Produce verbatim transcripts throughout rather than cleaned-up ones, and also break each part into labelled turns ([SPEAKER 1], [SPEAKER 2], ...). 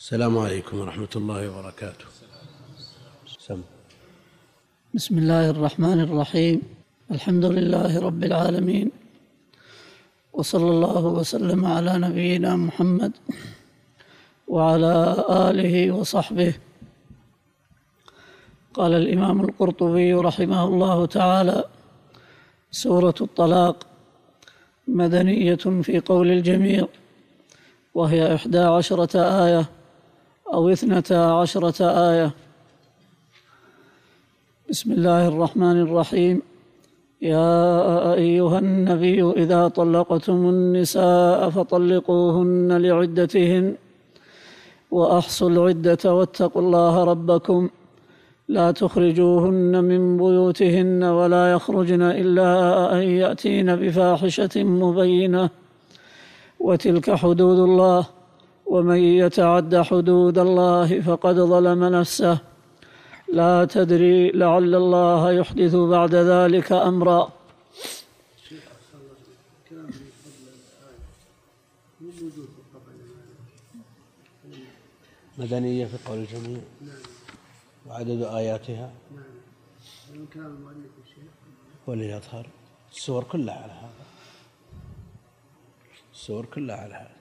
[SPEAKER 1] السلام عليكم ورحمة الله وبركاته. سم.
[SPEAKER 2] بسم الله الرحمن الرحيم. الحمد لله رب العالمين، وصلى الله وسلم على نبينا محمد وعلى آله وصحبه. قال الإمام القرطبي رحمه الله تعالى: سورة الطلاق مدنية في قول الجميع، وهي إحدى عشرة آية أو اثنتا عشرة آية. بسم الله الرحمن الرحيم. يا أيها النبي إذا طلقتم النساء فطلقوهن لعدتهن وأحصوا العدة واتقوا الله ربكم لا تخرجوهن من بيوتهن ولا يخرجن إلا أن يأتين بفاحشة مبينة، وتلك حدود الله، ومن يتعد حدود الله فقد ظلم نفسه، لا تدري لعل الله يحدث بعد ذلك أمرا.
[SPEAKER 1] مدنية في قول الجميع وعدد آياتها وليظهر السور كلها على هذا، السور كلها على هذا.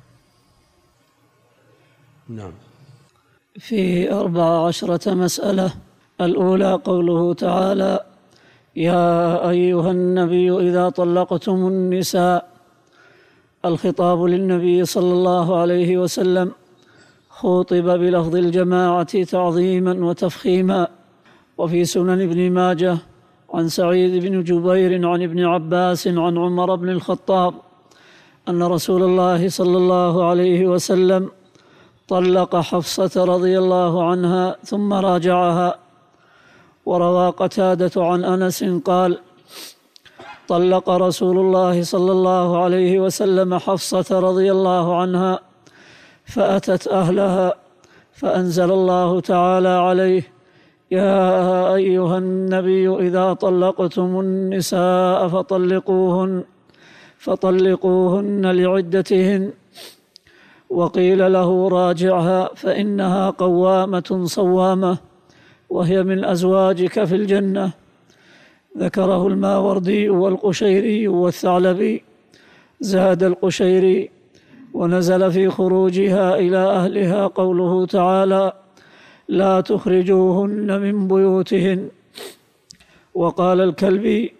[SPEAKER 1] نعم.
[SPEAKER 2] في أربع عشرة مسألة. الأولى قوله تعالى: يا أيها النبي إذا طلقتم النساء. الخطاب للنبي صلى الله عليه وسلم، خوطب بلفظ الجماعة تعظيما وتفخيما. وفي سنن ابن ماجه عن سعيد بن جبير عن ابن عباس عن عمر بن الخطاب أن رسول الله صلى الله عليه وسلم طلق حفصة رضي الله عنها ثم راجعها. وروى قتادة عن أنس قال: طلق رسول الله صلى الله عليه وسلم حفصة رضي الله عنها فأتت أهلها فأنزل الله تعالى عليه: يا أيها النبي إذا طلقتم النساء فطلقوهن فطلقوهن لعدتهن. وقيل له: راجعها فإنها قوامة صوامة وهي من أزواجك في الجنة. ذكره الماوردي والقشيري والثعلبي. زاد القشيري: ونزل في خروجها إلى أهلها قوله تعالى: لا تخرجوهن من بيوتهن. وقال الكلبي: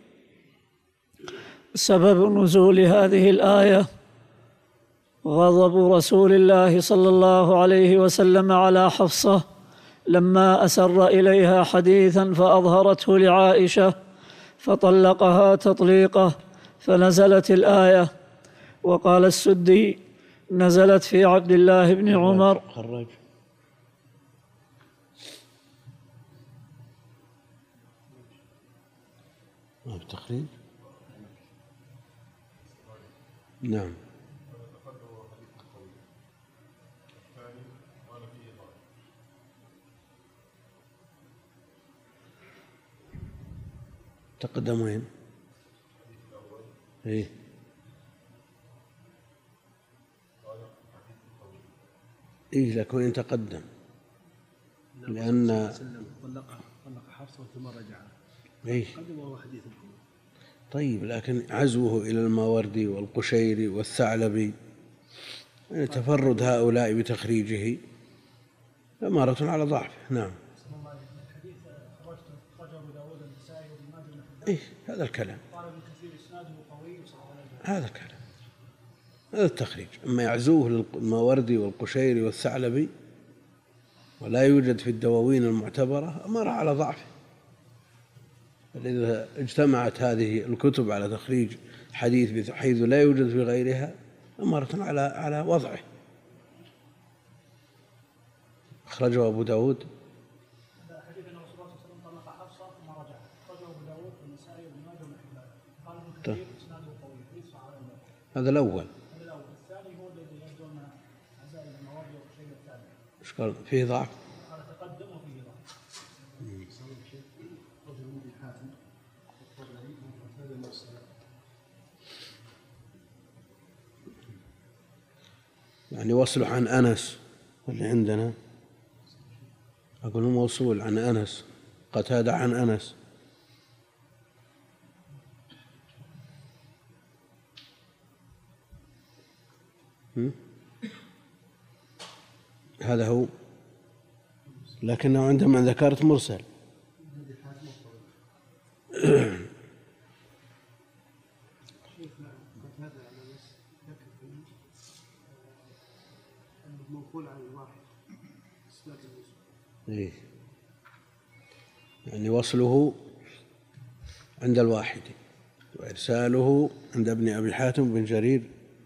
[SPEAKER 2] سبب نزول هذه الآية غضب رسول الله صلى الله عليه وسلم على حفصة لما أسر إليها حديثا فأظهرته لعائشة فطلقها تطليقه، فنزلت الآية. وقال السدي: نزلت في عبد الله بن عمر.
[SPEAKER 1] خرج. ما في تخريج. نعم. تقدم وين؟ ايه ايه لكن وين تقدم؟ لأن
[SPEAKER 3] طلق طلق حفصة ثم رجعها.
[SPEAKER 1] ايه
[SPEAKER 3] قدم وهو حديث.
[SPEAKER 1] طيب، لكن عزوه إلى الماوردي والقشيري والثعلبي، يعني تفرد هؤلاء بتخريجه أمارة على ضعفه. نعم. إيه هذا الكلام، هذا الكلام، هذا التخريج. أما يعزوه للماوردي والقشيري والثعلبي ولا يوجد في الدواوين المعتبرة، أمر على ضعفه. فإذا اجتمعت هذه الكتب على تخريج حديث بحيث لا يوجد في غيرها، أمرة على على وضعه. أخرجه أبو داود. هذا الأول. الثاني هو الذي يبدو أن عزائم المواضيع والشيء الثاني. إيش قال؟ فيه ضعف. قال تقدم وفيه ضعف. يعني وصله عن أنس اللي عندنا أقول موصول عن أنس، قتادة عن أنس. هذا هو، لكنه عندما ذكرت مرسل. إيه؟ يعني وصله عند الواحد وإرساله عند ابن أبي حاتم بن جرير.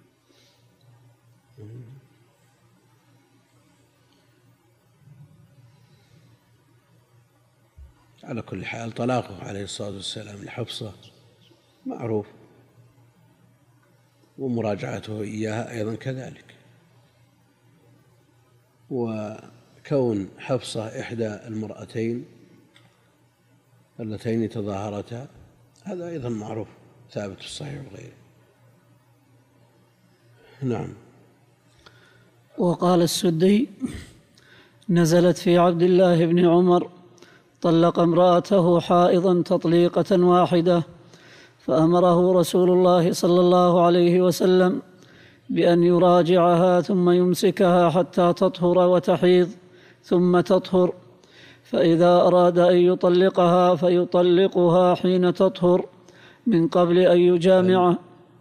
[SPEAKER 1] على كل حال طلاقه عليه الصلاة والسلام لحفصة معروف، ومراجعته إياها أيضا كذلك. وكون حفصة إحدى المرأتين اللتين تظاهرتا هذا أيضا معروف ثابت في الصحيح وغيره. نعم.
[SPEAKER 2] وقال السدي: نزلت في عبد الله بن عمر طلق امرأته حائضا تطليقة واحدة، فأمره رسول الله صلى الله عليه وسلم بأن يراجعها ثم يمسكها حتى تطهر وتحيض ثم تطهر، فإذا أراد أن يطلقها فيطلقها حين تطهر من قبل أن يجامع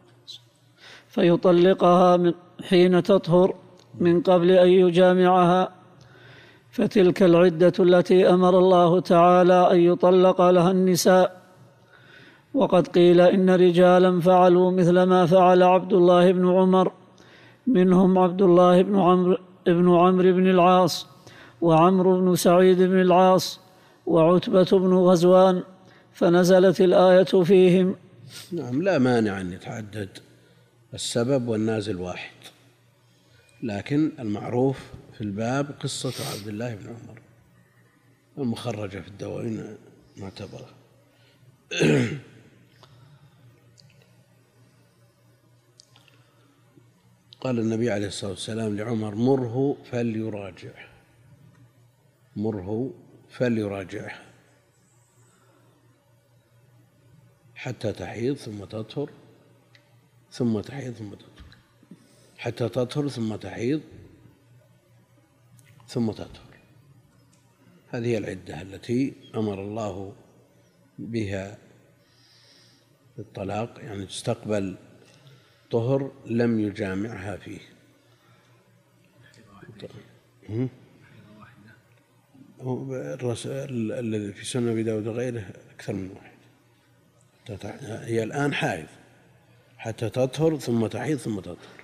[SPEAKER 2] فيطلقها من حين تطهر من قبل أن يجامعها، فتلك العدة التي أمر الله تعالى أن يطلق لها النساء. وقد قيل إن رجالا فعلوا مثل ما فعل عبد الله بن عمر، منهم عبد الله بن عمرو بن عمرو بن العاص، وعمرو بن سعيد بن العاص، وعتبة بن غزوان، فنزلت الآية فيهم.
[SPEAKER 1] نعم، لا مانع أن يتعدد السبب والنازل واحد، لكن المعروف في الباب قصة عبد الله بن عمر المخرجة في الدواوين معتبرة. قال النبي عليه الصلاة والسلام لعمر: مره فليراجعه، مره فليراجعه حتى تحيض ثم تطهر ثم تحيض ثم تطهر، حتى تطهر ثم تحيض ثم تطهر. هذه هي العدة التي أمر الله بها الطلاق، يعني تستقبل طهر لم يجامعها فيه. الذي في سنة أبي داود وغيره أكثر من واحد. هي الآن حائض حتى تطهر ثم تحيض ثم تطهر.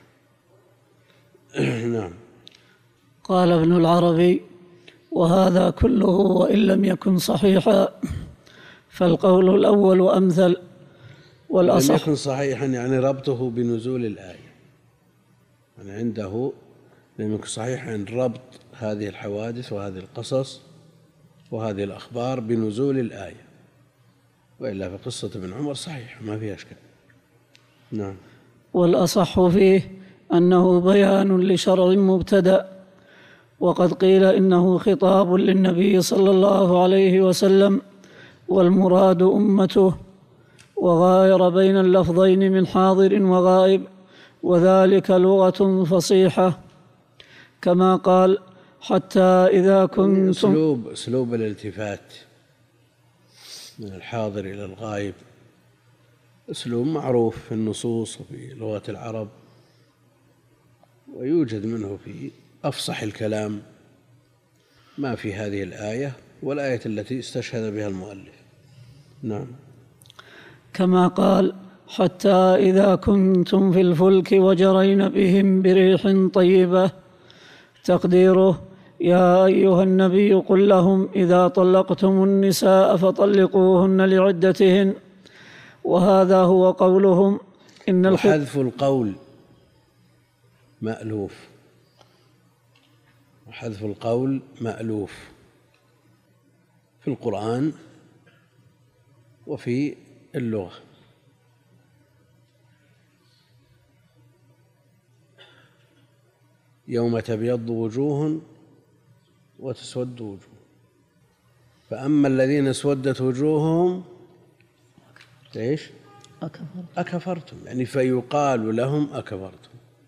[SPEAKER 1] نعم.
[SPEAKER 2] قال ابن العربي: وهذا كله وإن لم يكن صحيحا فالقول الأول أمثل والأصح.
[SPEAKER 1] لم يكن صحيحا يعني ربطه بنزول الآية، يعني عنده لم يكن صحيحا ربط هذه الحوادث وهذه القصص وهذه الأخبار بنزول الآية، وإلا في قصة ابن عمر صحيح ما فيها أشكال. نعم.
[SPEAKER 2] والأصح فيه أنه بيان لشرع مبتدأ، وقد قيل إنه خطاب للنبي صلى الله عليه وسلم والمراد أمته، وغاير بين اللفظين من حاضر وغائب، وذلك لغة فصيحة، كما قال: حتى إذا كنتم.
[SPEAKER 1] أسلوب أسلوب الالتفات من الحاضر إلى الغائب أسلوب معروف في النصوص وفي لغة العرب، ويوجد منه في أفصح الكلام ما في هذه الآية والآية التي استشهد بها المؤلف. نعم.
[SPEAKER 2] كما قال: حتى إذا كنتم في الفلك وجرين بهم بريح طيبة، تقديره: يا أيها النبي قل لهم إذا طلقتم النساء فطلقوهن لعدتهن. وهذا هو قولهم إن
[SPEAKER 1] وحذف القول مألوف، وحذف القول مألوف في القرآن وفي اللغة. يوم تبيض وجوه وتسود وجوه، فأما الذين اسودت وجوههم إيش؟ أكفرتم، يعني فيقال لهم أكفرتم،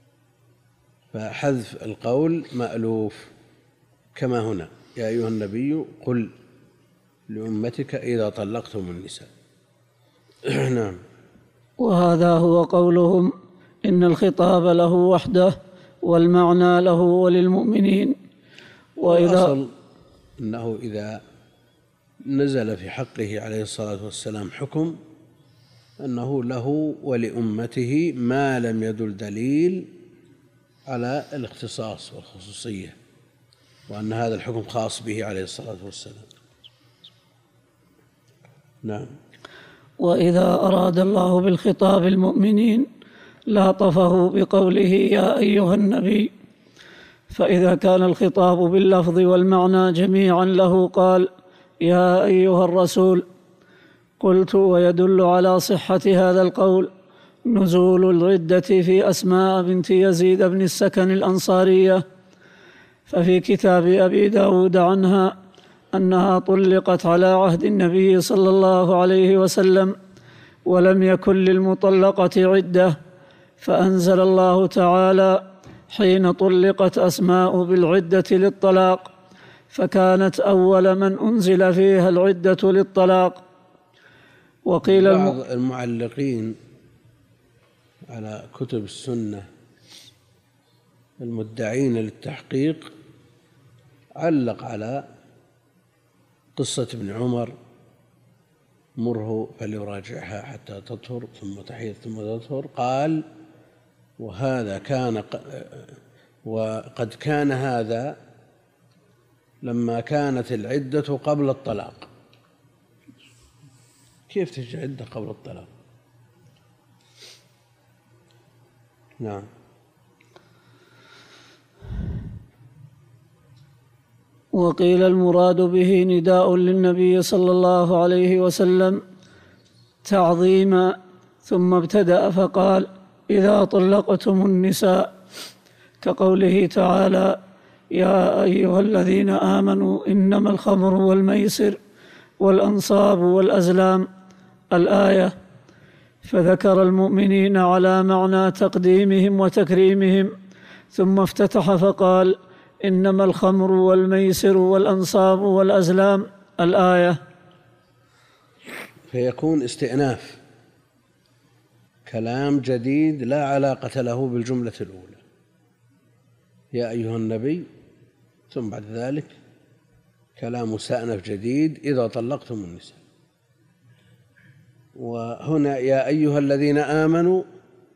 [SPEAKER 1] فحذف القول مألوف كما هنا: يا أيها النبي قل لأمتك إذا طلقتم النساء. نعم.
[SPEAKER 2] وهذا هو قولهم إن الخطاب له وحده والمعنى له وللمؤمنين. وإذا
[SPEAKER 1] أصل أنه إذا نزل في حقه عليه الصلاة والسلام حكم أنه له ولأمته ما لم يدل دليل على الاختصاص والخصوصية، وأن هذا الحكم خاص به عليه الصلاة والسلام. نعم.
[SPEAKER 2] وإذا أراد الله بالخطاب المؤمنين لاطفه بقوله يا أيها النبي، فإذا كان الخطاب باللفظ والمعنى جميعا له قال يا أيها الرسول. قلت: ويدل على صحة هذا القول نزول العدة في أسماء بنت يزيد بن السكن الأنصارية، ففي كتاب أبي داود عنها أنها طلقت على عهد النبي صلى الله عليه وسلم ولم يكن للمطلقة عدة، فأنزل الله تعالى حين طلقت أسماء بالعدة للطلاق، فكانت أول من أنزل فيها العدة للطلاق. وقيل
[SPEAKER 1] بعض المعلقين على كتب السنة المدعين للتحقيق علق على قصة ابن عمر: مره فليراجعها حتى تطهر ثم تحيض ثم تطهر. قال: وهذا كان وقد كان هذا لما كانت العدة قبل الطلاق. كيف تجي عدة قبل الطلاق؟ نعم.
[SPEAKER 2] وقيل المراد به نداء للنبي صلى الله عليه وسلم تعظيما، ثم ابتدأ فقال إذا طلقتم النساء، كقوله تعالى يا أيها الذين آمنوا إنما الخمر والميسر والأنصاب والأزلام الآية، فذكر المؤمنين على معنى تقديمهم وتكريمهم، ثم افتتح فقال إنما الخمر والميسر والأنصاب والأزلام الآية.
[SPEAKER 1] فيكون استئناف كلام جديد لا علاقة له بالجملة الأولى، يا أيها النبي، ثم بعد ذلك كلام مستأنف جديد إذا طلقتم النساء. وهنا يا أيها الذين آمنوا،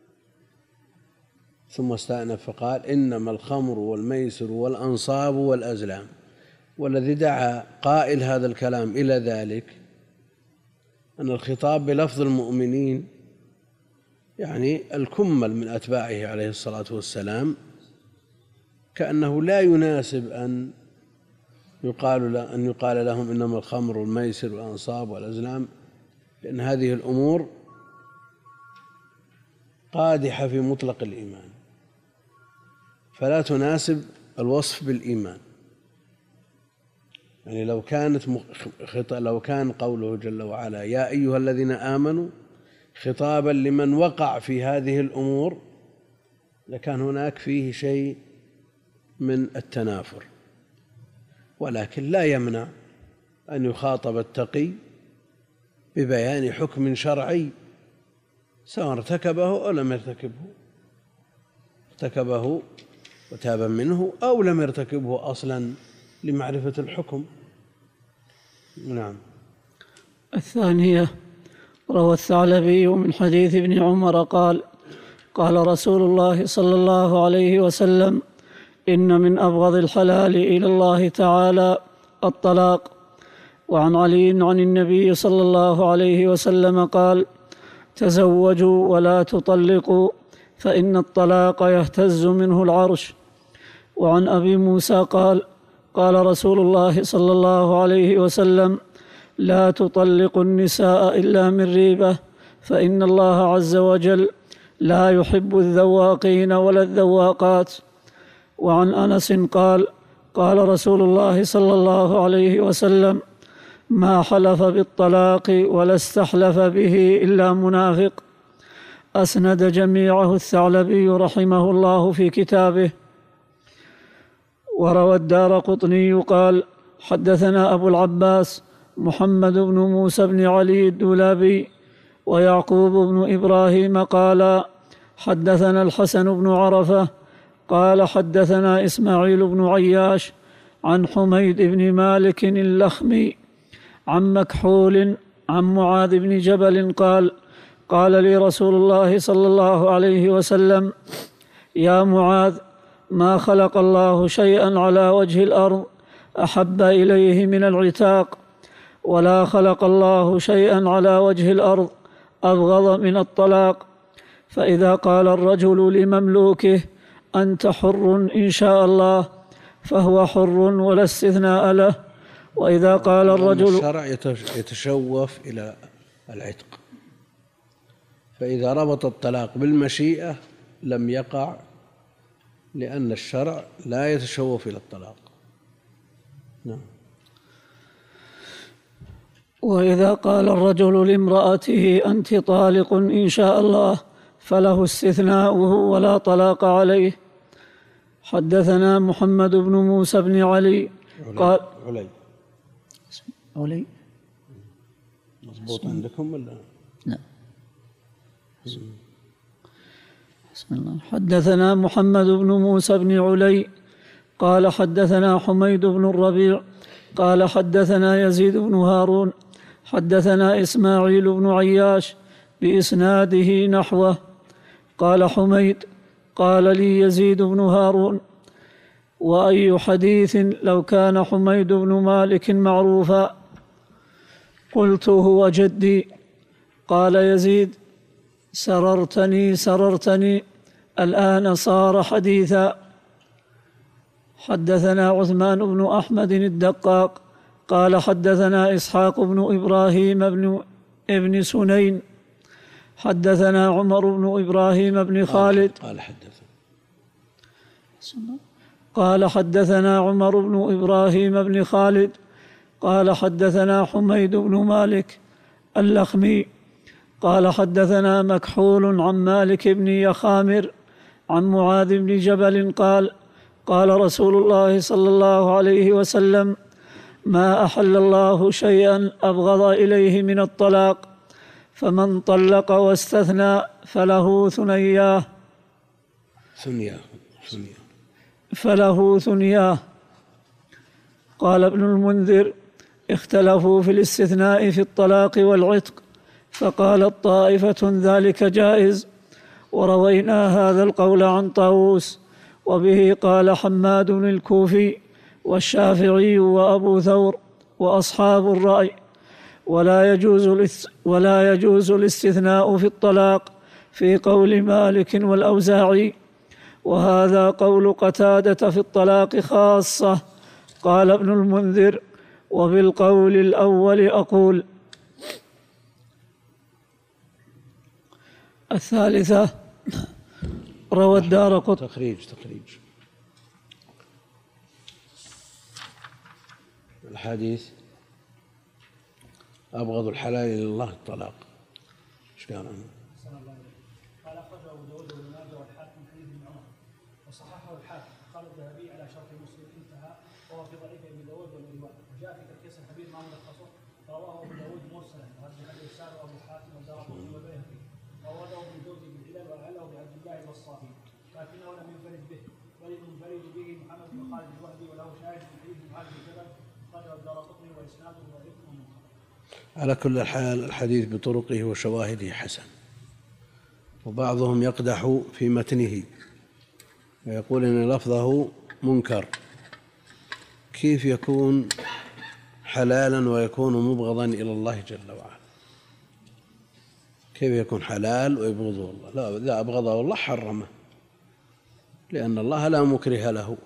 [SPEAKER 1] ثم استأنف فقال إنما الخمر والميسر والأنصاب والأزلام. والذي دعا قائل هذا الكلام إلى ذلك أن الخطاب بلفظ المؤمنين يعني الكمل من أتباعه عليه الصلاة والسلام، كأنه لا يناسب أن يقال أن يقال لهم إنما الخمر والميسر والأنصاب والأزلام، لأن هذه الأمور قادحة في مطلق الإيمان، فلا تناسب الوصف بالإيمان. يعني لو كانت لو كان قوله جل وعلا يا أيها الذين آمنوا خطابا لمن وقع في هذه الأمور لكان هناك فيه شيء من التنافر، ولكن لا يمنع أن يخاطب التقي ببيان حكم شرعي سواء ارتكبه أو لم يرتكبه، ارتكبه وتاب منه أو لم يرتكبه أصلا لمعرفة الحكم. نعم.
[SPEAKER 2] الثانية: روى الثعلبي من حديث ابن عمر قال قال رسول الله صلى الله عليه وسلم إن من أبغض الحلال إلى الله تعالى الطلاق. وعن علي عن النبي صلى الله عليه وسلم قال تزوجوا ولا تطلقوا فإن الطلاق يهتز منه العرش. وعن أبي موسى قال قال رسول الله صلى الله عليه وسلم لا تطلقوا النساء إلا من ريبة، فإن الله عز وجل لا يحب الذواقين ولا الذواقات. وعن أنس قال قال رسول الله صلى الله عليه وسلم ما حلف بالطلاق ولا استحلف به إلا منافق. أسند جميعه الثعلبي رحمه الله في كتابه. وروى الدارقطني قال حدثنا أبو العباس محمد بن موسى بن علي الدولابي ويعقوب بن إبراهيم قال حدثنا الحسن بن عرفة قال حدثنا إسماعيل بن عياش عن حميد بن مالك اللخمي عن مكحول عن معاذ بن جبل قال قال لي رسول الله صلى الله عليه وسلم يا معاذ ما خلق الله شيئا على وجه الأرض أحب إليه من العتاق ولا خلق الله شيئا على وجه الأرض أبغض من الطلاق. فإذا قال الرجل لمملوكه أنت حر إن شاء الله فهو حر ولا استثناء له. وإذا قال الرجل
[SPEAKER 1] الشرع يتشوف إلى العتق، فإذا ربط الطلاق بالمشيئة لم يقع، لأن الشرع لا يتشوف إلى الطلاق. نعم.
[SPEAKER 2] وإذا قال الرجل لامرأته أنت طالق إن شاء الله فله استثناؤه ولا طلاق عليه. حدثنا محمد بن موسى بن علي قال
[SPEAKER 1] علي
[SPEAKER 2] علي
[SPEAKER 1] مضبوط عندكم ولا
[SPEAKER 2] لا؟ بسم الله. حدثنا محمد بن موسى بن علي قال حدثنا حميد بن الربيع قال حدثنا يزيد بن هارون حدثنا إسماعيل بن عياش بإسناده نحوه. قال حميد قال لي يزيد بن هارون وأي حديث لو كان حميد بن مالك معروفا؟ قلت هو جدي. قال يزيد سررتني سررتني الآن صار حديثا. حدثنا عثمان بن أحمد الدقاق قال حدثنا إسحاق بن إبراهيم بن ابن سنين حدثنا عمر بن إبراهيم بن خالد
[SPEAKER 1] قال حدثنا
[SPEAKER 2] قال حدثنا عمر بن إبراهيم بن خالد قال حدثنا حميد بن مالك اللخمي قال حدثنا مكحول عن مالك بن يخامر عن معاذ بن جبل قال قال رسول الله صلى الله عليه وسلم ما أحل الله شيئا أبغض إليه من الطلاق فمن طلق واستثنى فله ثنياه
[SPEAKER 1] ثنياه ثنياه
[SPEAKER 2] فله ثنياه. قال ابن المنذر اختلفوا في الاستثناء في الطلاق والعتق فقالت طائفة ذلك جائز، وروينا هذا القول عن طاووس وبه قال حماد الكوفي والشافعي وأبو ثور وأصحاب الرأي، ولا يجوز ولا يجوز الاستثناء في الطلاق في قول مالك والأوزاعي، وهذا قول قتادة في الطلاق خاصة. قال ابن المنذر وبالقول الأول أقول. الثالثة روى الدارقطني
[SPEAKER 1] تخريج تخريج الحديث أبغض الحلال إلى الله الطلاق. ايش قال عنه؟
[SPEAKER 3] قال أخرجه أبو داود وابن ماجه والحاكم حديث ابن عمر وصححه الحاكم قال الذهبي على شرط مسلم انتهى وهو في ضعيف ابن داود والإمام، وجاء في تركيز الحبيب ما ملخصه رواه ابو داود مرسلا ورد عليه السار وابو حاتم والدارقطني والبيهقي وورده ابن جوزي بالعلل وعله بعبد الله الوصافي لكنه لم ينفرد به، بل المنفرد به محمد بن خالد الوهبي وله شاهد من حديث معاذ بن جبل أخرجه الدارقطني وإسناده ضعيف ومنقطع.
[SPEAKER 1] على كل حال الحديث بطرقه وشواهده حسن، وبعضهم يقدح في متنه ويقول إن لفظه منكر. كيف يكون حلالا ويكون مبغضا إلى الله جل وعلا؟ كيف يكون حلال ويبغضه الله؟ لا، إذا أبغضه الله حرمه، لأن الله لا مكره له.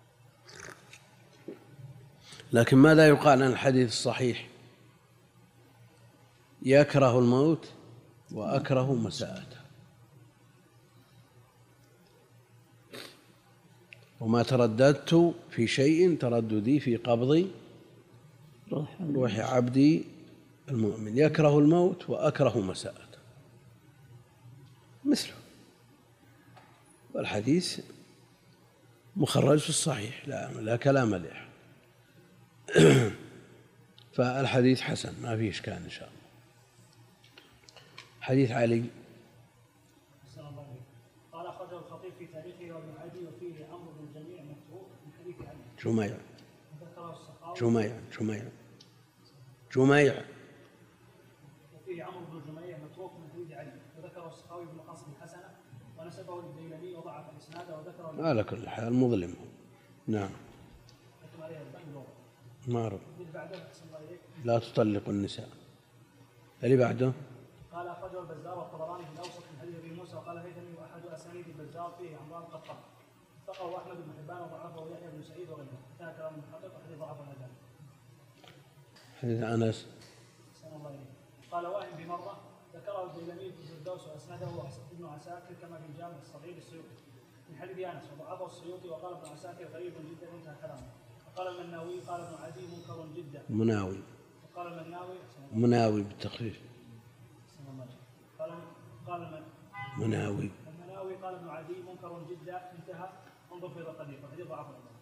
[SPEAKER 1] لكن ماذا يقال عن الحديث الصحيح؟ يكره الموت وأكره مساءته. وما ترددت في شيء ترددي في قبض روح عبدي المؤمن يكره الموت وأكره مساءته مثله. والحديث مخرج في الصحيح لا, لا كلام عليه. فالحديث حسن ما فيه إشكال إن شاء الله. حديث علي
[SPEAKER 3] قال أخرجه الخطيب في تاريخه وابن عدي وفيه عمرو بن جميع متروك من حديث علي.
[SPEAKER 1] جميع
[SPEAKER 3] ذكره السخاوي
[SPEAKER 1] جميع جميع جميع
[SPEAKER 3] وفيه عمرو بن جميع متروك من حديث علي وذكره السخاوي بن قاسم الحسنة ونسبه للديلمي وضعف الإسناد وذكره
[SPEAKER 1] على كل حال مظلم. نعم ما أعرف. لا تطلق النساء. اللي بعده
[SPEAKER 3] قال أخرجه البزار والطبراني في الأوسط من حديث أبي موسى وقال هيثمي وأحد أسانيد البزار فيه عمران القطان ثقه أحمد بن حبان وضعفه يحيى بن سعيد وغيره. انتهى كلام المحقق وحديث ضعف الأذان.
[SPEAKER 1] حديث أنس
[SPEAKER 3] قال واهم بمرة ذكره الديلمي في الفردوس وأسنده ابن عساكر كما في الجامع الصغير السيوطي من حديث أنس وضعفه السيوطي وقال ابن عساكر غريب جدا. انتهى كلامه. وقال المناوي قال ابن عدي منكر جدا.
[SPEAKER 1] مناوي
[SPEAKER 3] وقال المناوي
[SPEAKER 1] مناوي بالتخفيف.
[SPEAKER 3] قال قال
[SPEAKER 1] مناوي
[SPEAKER 3] المناوي قال ابن عدي منكر جدا. انتهى. انظر في القديم وحديث ضعف الأمر.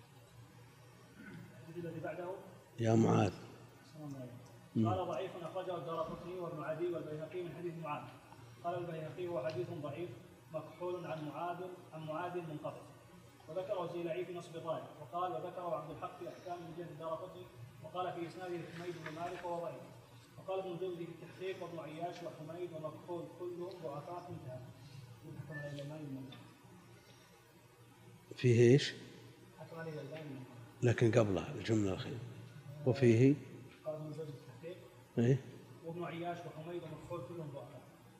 [SPEAKER 3] الحديث الذي بعده
[SPEAKER 1] يا معاذ
[SPEAKER 3] قال ضعيف أخرجه الدارقطني وابن عدي والبيهقي من حديث معاذ. قال البيهقي هو حديث ضعيف مكحول عن معاذ عن معاذ منقطع وذكره الزيلعي في نصب طارق وقال وذكره عبد الحق في أحكام من جهة الدارقطني وقال في إسناده حميد بن مالك وهو ضعيف. وقال ابن الجوزي في التحقيق وابن عياش وحميد ومكحول كلهم ضعفاء. انتهى.
[SPEAKER 1] فيه ايش؟ لكن قبلها الجملة الأخيرة وفيه
[SPEAKER 3] قال ابن الجوزي في التحقيق
[SPEAKER 1] ايه
[SPEAKER 3] وابن عياش وحميد ومكحول كلهم ضعفاء.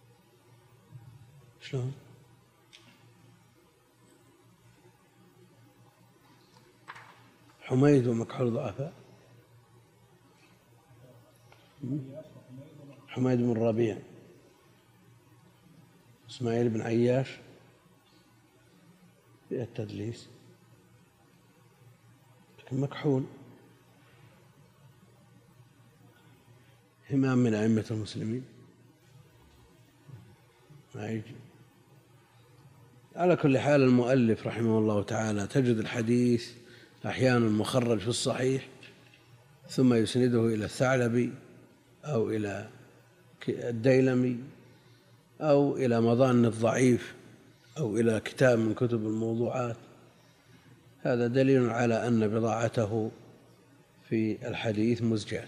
[SPEAKER 1] شلون؟ حميد ومكحول ضعفاء. حميد بن ربيع إسماعيل بن عياش في التدليس لكن مكحول إمام من أئمة المسلمين ما يجي. على كل حال المؤلف رحمه الله تعالى تجد الحديث أحيانا مخرج في الصحيح ثم يسنده إلى الثعلبي أو إلى الديلمي أو إلى مظان الضعيف أو إلى كتاب من كتب الموضوعات. هذا دليل على أن بضاعته في الحديث مزجات.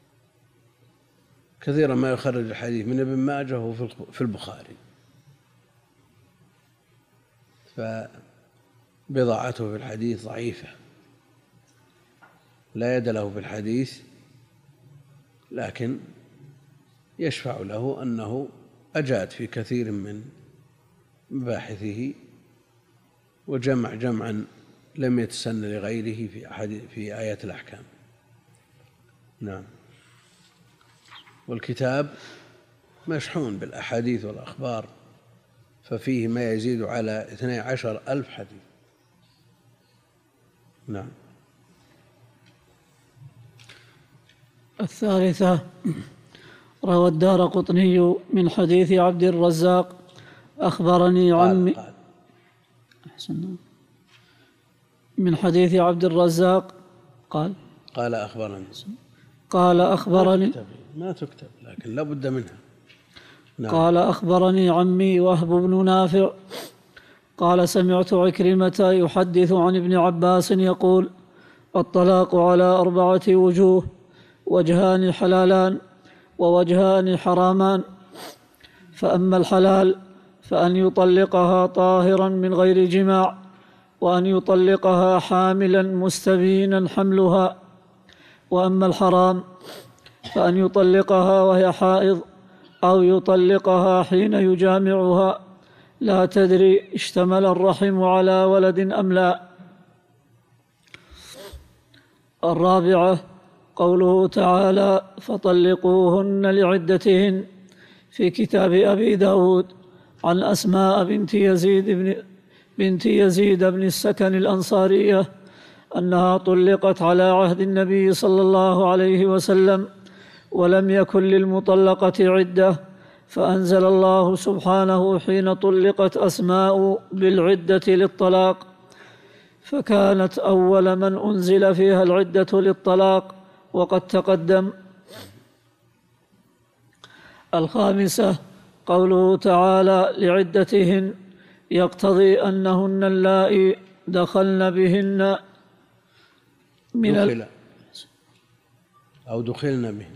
[SPEAKER 1] كثيرا ما يخرج الحديث من ابن ماجه وفي البخاري فبضاعته في الحديث ضعيفة لا يد له في الحديث لكن يشفع له أنه أجاد في كثير من مباحثه وجمع جمعا لم يتسن لغيره في أحد في آيات الأحكام. نعم. والكتاب مشحون بالأحاديث والأخبار ففيه ما يزيد على اثني عشر ألف حديث. نعم.
[SPEAKER 2] الثالثة روى الدارقطني من حديث عبد الرزاق أخبرني عمي
[SPEAKER 1] قال
[SPEAKER 2] أحسن من حديث عبد الرزاق قال
[SPEAKER 1] قال أخبرني
[SPEAKER 2] قال أخبرني
[SPEAKER 1] ما تكتب لكن لا بد منها. نعم.
[SPEAKER 2] قال أخبرني عمي وهب بن نافع قال سمعت عكرمة يحدث عن ابن عباس يقول الطلاق على أربعة وجوه وجهان حلالان ووجهان حرامان فأما الحلال فأن يطلقها طاهرا من غير جماع وأن يطلقها حاملا مستبينا حملها وأما الحرام فأن يطلقها وهي حائض أو يطلقها حين يجامعها لا تدري اشتمل الرحم على ولد أم لا. الرابعة قوله تعالى فطلقوهن لعدتهن في كتاب أبي داود عن أسماء بنت يزيد بن بنت يزيد بن السكن الأنصارية أنها طلقت على عهد النبي صلى الله عليه وسلم ولم يكن للمطلقة عدة، فأنزل الله سبحانه حين طلقت أسماء بالعدة للطلاق، فكانت أول من أنزل فيها العدة للطلاق وقد تقدم. الخامسة قوله تعالى لعدتهن يقتضي أنهن اللائي دخلن بهن من
[SPEAKER 1] دخل أو دخلن بهن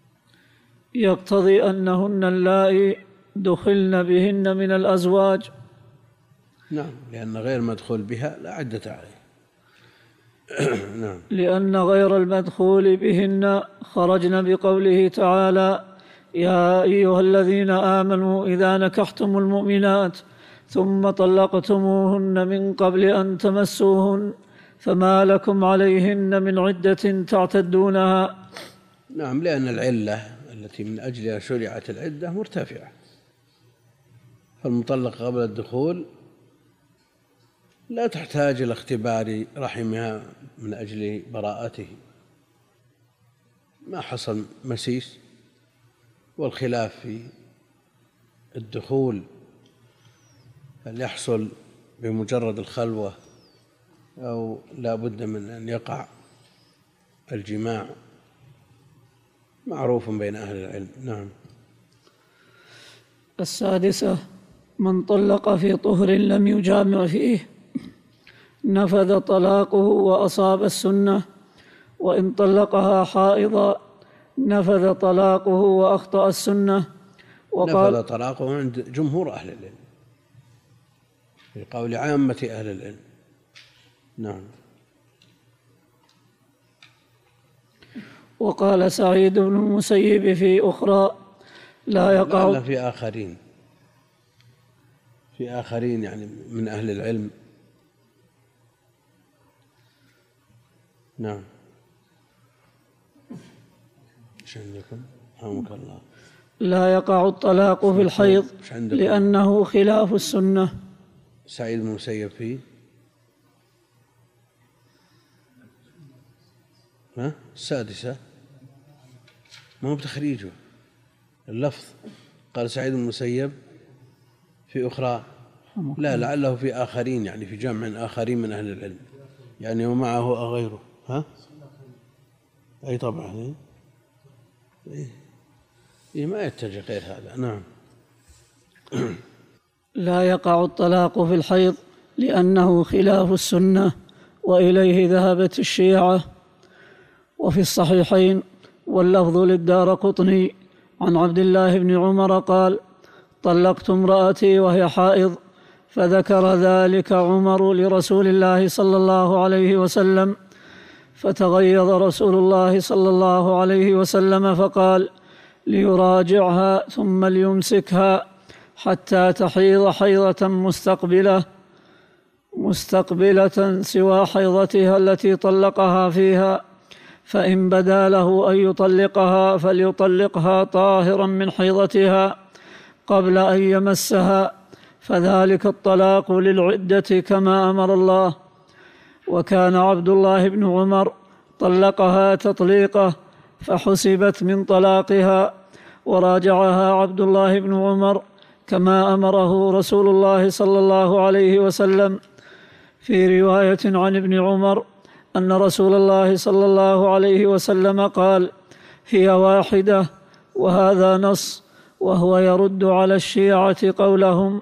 [SPEAKER 2] يقتضي أنهن اللائي دخلن بهن من الأزواج.
[SPEAKER 1] نعم، لأن غير مدخول بها لا عدة عليه. نعم.
[SPEAKER 2] لأن غير المدخول بهن خرجن بقوله تعالى يا أيها الذين آمنوا إذا نكحتم المؤمنات ثم طلقتموهن من قبل أن تمسوهن فما لكم عليهن من عدة تعتدونها.
[SPEAKER 1] نعم، لأن العلة التي من أجلها شرعت العدة مرتفعة، فالمطلقة قبل الدخول لا تحتاج إلى اختبار رحمها من أجل براءته، ما حصل مسيس، والخلاف في الدخول هل يحصل بمجرد الخلوة أو لا بد من أن يقع الجماع معروف بين أهل العلم. نعم.
[SPEAKER 2] السادسة من طلق في طهر لم يجامع فيه نفذ طلاقه وأصاب السنة، وإن طلقها حائضا نفذ طلاقه وأخطأ السنة.
[SPEAKER 1] وقال نفذ طلاقه عند جمهور أهل العلم في قول عامة أهل العلم. نعم.
[SPEAKER 2] وقال سعيد بن المسيب في أخرى لا يقع
[SPEAKER 1] في آخرين في آخرين يعني من أهل العلم. نعم. ايش عندكم؟ رحمك الله.
[SPEAKER 2] لا يقع الطلاق في الحيض لأنه خلاف السنة.
[SPEAKER 1] سعيد بن المسيب فيه ها السادسة، ما هو بتخريجه اللفظ، قال سعيد بن المسيب في أخرى، لا لعله في آخرين يعني في جمع آخرين من أهل العلم يعني ومعه أو غيره. ها أي طبعا إيه؟ إيه ما يتجه غير هذا. نعم.
[SPEAKER 2] لا يقع الطلاق في الحيض لأنه خلاف السنة وإليه ذهبت الشيعة. وفي الصحيحين واللفظ للدارقطني عن عبد الله بن عمر قال طلقت امرأتي وهي حائض، فذكر ذلك عمر لرسول الله صلى الله عليه وسلم، فتغيظ رسول الله صلى الله عليه وسلم فقال ليراجعها ثم ليمسكها حتى تحيض حيضة مستقبلة مستقبلة سوى حيضتها التي طلقها فيها، فإن بدا له أن يطلقها فليطلقها طاهرا من حيضتها قبل أن يمسها، فذلك الطلاق للعدة كما أمر الله. وكان عبد الله بن عمر طلقها تطليقه فحسبت من طلاقها، وراجعها عبد الله بن عمر كما أمره رسول الله صلى الله عليه وسلم. في رواية عن ابن عمر أن رسول الله صلى الله عليه وسلم قال هي واحدة، وهذا نص، وهو يرد على الشيعة قولهم.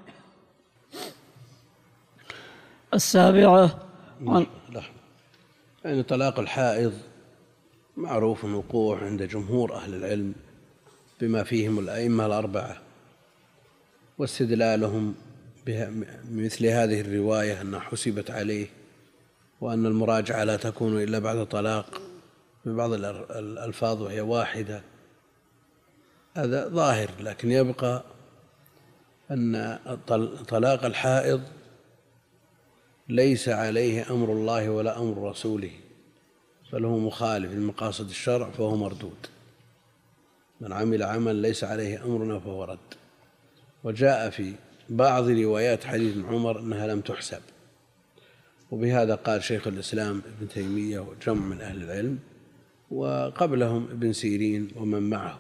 [SPEAKER 2] السابعة عن
[SPEAKER 1] يعني طلاق الحائض معروف الوقوع عند جمهور أهل العلم بما فيهم الأئمة الأربعة، واستدلالهم بمثل هذه الرواية أنها حسبت عليه، وأن المراجعة لا تكون إلا بعد طلاق ببعض الألفاظ وهي واحدة، هذا ظاهر. لكن يبقى أن طلاق الحائض ليس عليه أمر الله ولا أمر رسوله، بل هو مخالف لمقاصد الشرع فهو مردود. من عمل عمل ليس عليه أمرنا فهو رد. وجاء في بعض روايات حديث عمر أنها لم تحسب، وبهذا قال شيخ الإسلام ابن تيمية وجمع من أهل العلم، وقبلهم ابن سيرين ومن معه.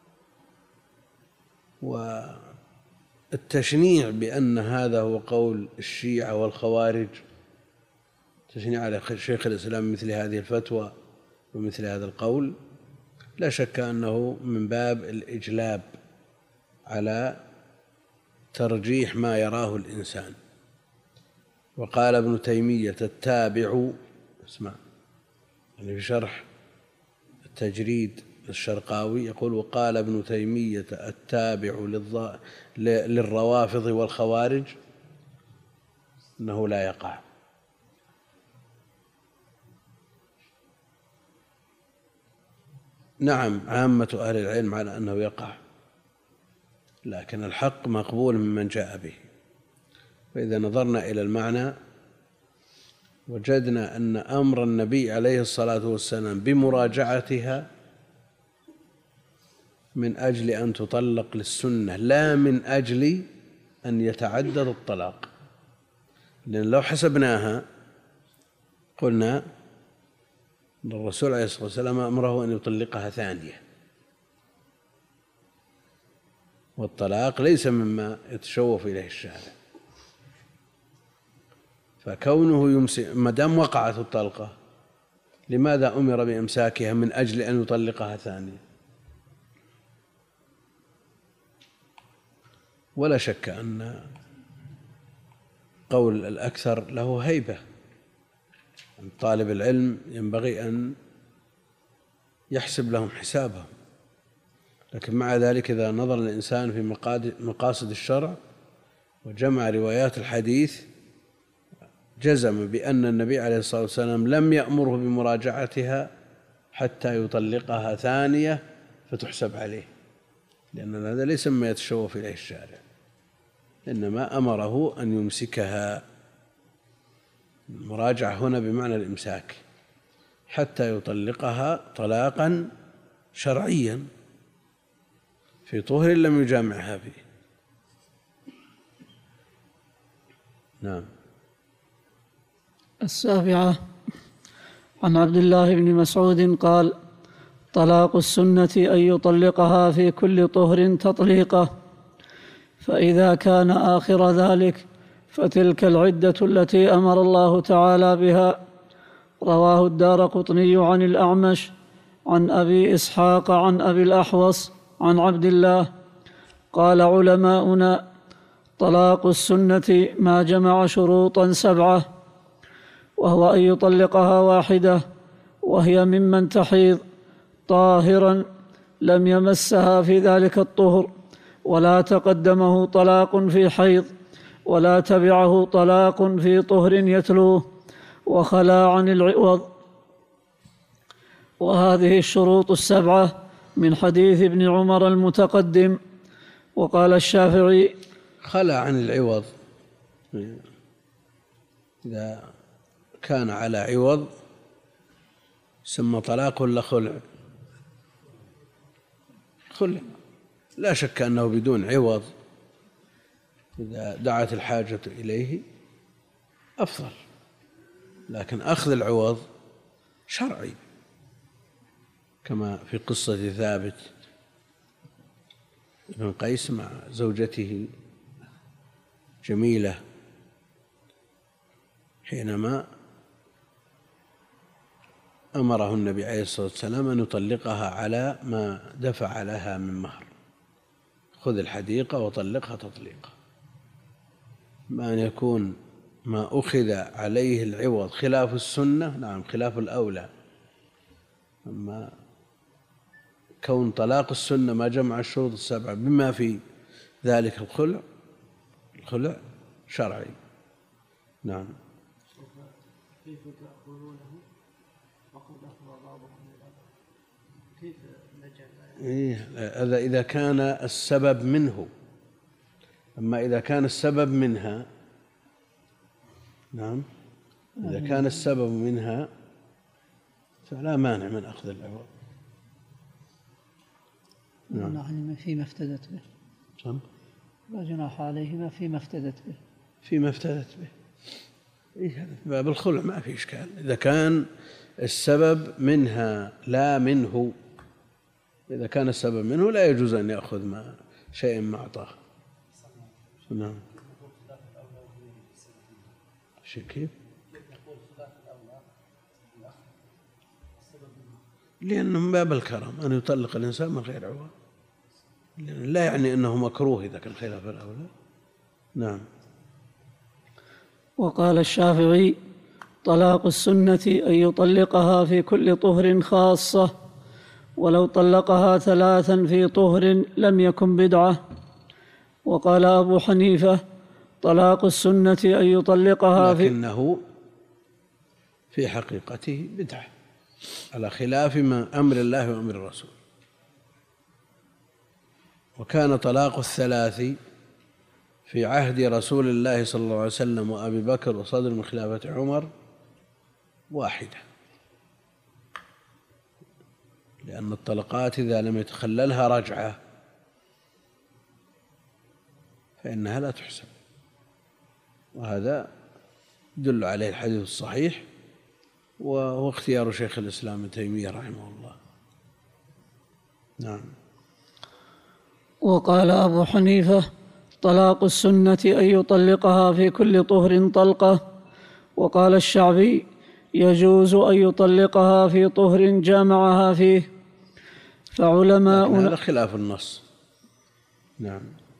[SPEAKER 1] والتشنيع بأن هذا هو قول الشيعة والخوارج، تشنيع على شيخ الإسلام مثل هذه الفتوى ومثل هذا القول، لا شك أنه من باب الإجلاب على ترجيح ما يراه الإنسان. وقال ابن تيمية التابع، اسمع، يعني في شرح التجريد الشرقاوي يقول: وقال ابن تيمية التابع للروافض والخوارج أنه لا يقع. نعم، عامة أهل العلم على أنه يقع، لكن الحق مقبول ممن جاء به. فإذا نظرنا إلى المعنى وجدنا أن أمر النبي عليه الصلاة والسلام بمراجعتها من أجل أن تطلق للسنة، لا من أجل أن يتعدد الطلاق. لأن لو حسبناها قلنا أن الرسول عليه الصلاة والسلام أمره أن يطلقها ثانية، والطلاق ليس مما يتشوف إليه الشارع، فكونه يمسك ما دام وقعت الطلقة لماذا أمر بإمساكها من أجل أن يطلقها ثانية؟ ولا شك أن قول الأكثر له هيبة. طالب العلم ينبغي أن يحسب لهم حسابهم، لكن مع ذلك إذا نظر الإنسان في مقاصد الشرع وجمع روايات الحديث جزم بأن النبي عليه الصلاة والسلام لم يأمره بمراجعتها حتى يطلقها ثانية فتحسب عليه، لأن هذا ليس مما يتشوف إليه الشارع، إنما أمره أن يمسكها. المراجعة هنا بمعنى الإمساك حتى يطلقها طلاقا شرعيا في طهر لم يجامعها فيه. نعم.
[SPEAKER 2] السابعة عن عبد الله بن مسعود قال: طلاق السنة أن يطلقها في كل طهر تطليقه، فإذا كان آخر ذلك فتلك العدة التي أمر الله تعالى بها. رواه الدارقطني عن الأعمش عن أبي إسحاق عن أبي الأحوص عن عبد الله قال: علماؤنا: طلاق السنة ما جمع شروطا سبعة، وهو أن يطلقها واحدة وهي ممن تحيض طاهرا لم يمسها في ذلك الطهر، ولا تقدمه طلاق في حيض، ولا تبعه طلاق في طهر يتلوه، وخلا عن العوض. وهذه الشروط السبعة من حديث ابن عمر المتقدم. وقال الشافعي:
[SPEAKER 1] خلا عن العوض، إذا كان على عوض سمى طلاق ولا خلع؟ خلع، لا شك أنه بدون عوض إذا دعت الحاجة إليه أفضل، لكن أخذ العوض شرعي، كما في قصة ثابت بن قيس مع زوجته جميلة حينما أمره النبي عليه الصلاة والسلام أن يطلقها على ما دفع لها من مهر: خذ الحديقة وطلقها تطليقا. ما أن يكون ما أخذ عليه العوض خلاف السنة، نعم خلاف الأولى، أما كون طلاق السنة ما جمع الشروط السبعة بما في ذلك الخلع، الخلع شرعي. نعم.
[SPEAKER 3] كيف تأخذونه وقد أخذ بعضهم للأبد؟ كيف نجعل
[SPEAKER 1] هذا إذا كان السبب منه، أما إذا كان السبب منها، نعم، إذا كان السبب منها فلا مانع من أخذ العوض.
[SPEAKER 2] نعم. فيما افتدت به.
[SPEAKER 1] صم؟
[SPEAKER 2] لا جناح عليهما فيما افتدت به.
[SPEAKER 1] فيما افتدت به، إيه هذا باب الخلع ما في إشكال، إذا كان السبب منها لا منه، إذا كان السبب منه لا يجوز أن يأخذ ما شيء ما أعطاه. نعم. شيء كيف؟ لأنه من باب الكرم أن يطلق الإنسان من غير عوض، لا يعني أنه مكروه إذا كان خلاف الأولى. نعم.
[SPEAKER 2] وقال الشافعي: طلاق السنة أن يطلقها في كل طهر خاصة، ولو طلقها ثلاثا في طهر لم يكن بدعة. وقال أبو حنيفة: طلاق السنة أن يطلقها في
[SPEAKER 1] لكنه في حقيقته بدعة على خلاف ما أمر الله وأمر الرسول. وكان طلاق الثلاث في عهد رسول الله صلى الله عليه وسلم وأبي بكر وصدر من خلافة عمر واحدة، لأن الطلقات إذا لم يتخللها رجعة فإنها لا تحسب، وهذا يدل عليه الحديث الصحيح وهو اختيار شيخ الإسلام ابن تيمية رحمه الله. نعم.
[SPEAKER 2] وقال أبو حنيفة: طلاق السنة أن يطلقها في كل طهر طلقة. وقال الشعبي: يجوز أن يطلقها في طهر جامعها فيه. فعلماؤنا
[SPEAKER 1] هذا خلاف النص. نعم.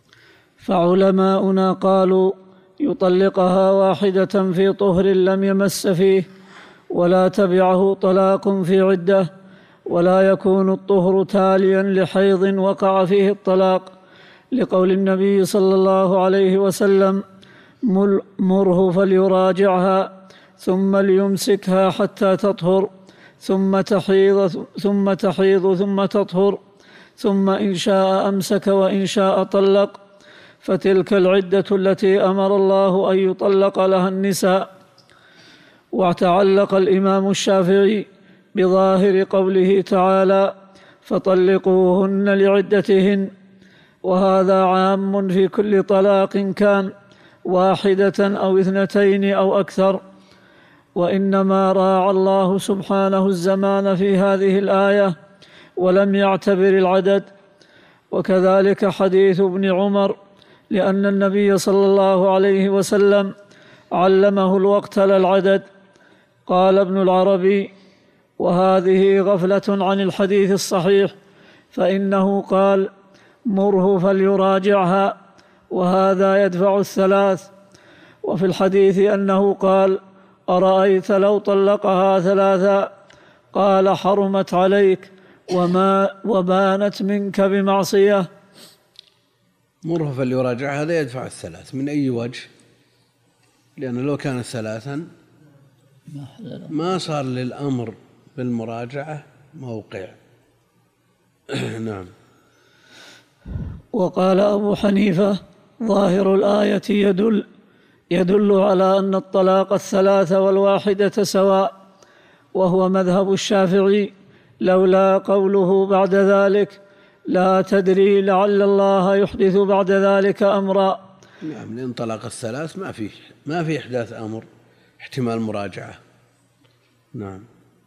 [SPEAKER 2] فعلماؤنا قالوا: يطلقها واحدة في طهر لم يمس فيه، ولا تبعه طلاق في عدة، ولا يكون الطهر تاليا لحيض وقع فيه الطلاق، لقول النبي صلى الله عليه وسلم: مره فليراجعها ثم ليمسكها حتى تطهر ثم تحيض ثم تحيض ثم تطهر ثم إن شاء أمسك وإن شاء طلق، فتلك العدة التي أمر الله أن يطلق لها النساء. وتعلق الإمام الشافعي بظاهر قوله تعالى: فطلقوهن لعدتهن، وهذا عام في كل طلاق كان واحدة أو اثنتين أو أكثر، وإنما راعى الله سبحانه الزمان في هذه الآية ولم يعتبر العدد. وكذلك حديث ابن عمر، لأن النبي صلى الله عليه وسلم علمه الوقت لا العدد. قال ابن العربي: وهذه غفلة عن الحديث الصحيح، فإنه قال: مره فليراجعها، وهذا يدفع الثلاث. وفي الحديث أنه قال: أرأيت لو طلقها ثلاثا؟ قال: حرمت عليك وما وبانت منك بمعصية.
[SPEAKER 1] مره فليراجعها هذا يدفع الثلاث من أي وجه؟ لأنه لو كان ثلاثا ما صار للأمر بالمراجعة موقع. نعم.
[SPEAKER 2] وقال أبو حنيفة: ظاهر الآية يدل يدل على أن الطلاق الثلاث والواحدة سواء، وهو مذهب الشافعي، لولا قوله بعد ذلك: لا تدري لعل الله يحدث بعد ذلك أمرا.
[SPEAKER 1] نعم، لأن طلاق الثلاث ما فيه ما في إحداث أمر، احتمال مراجعة. نعم.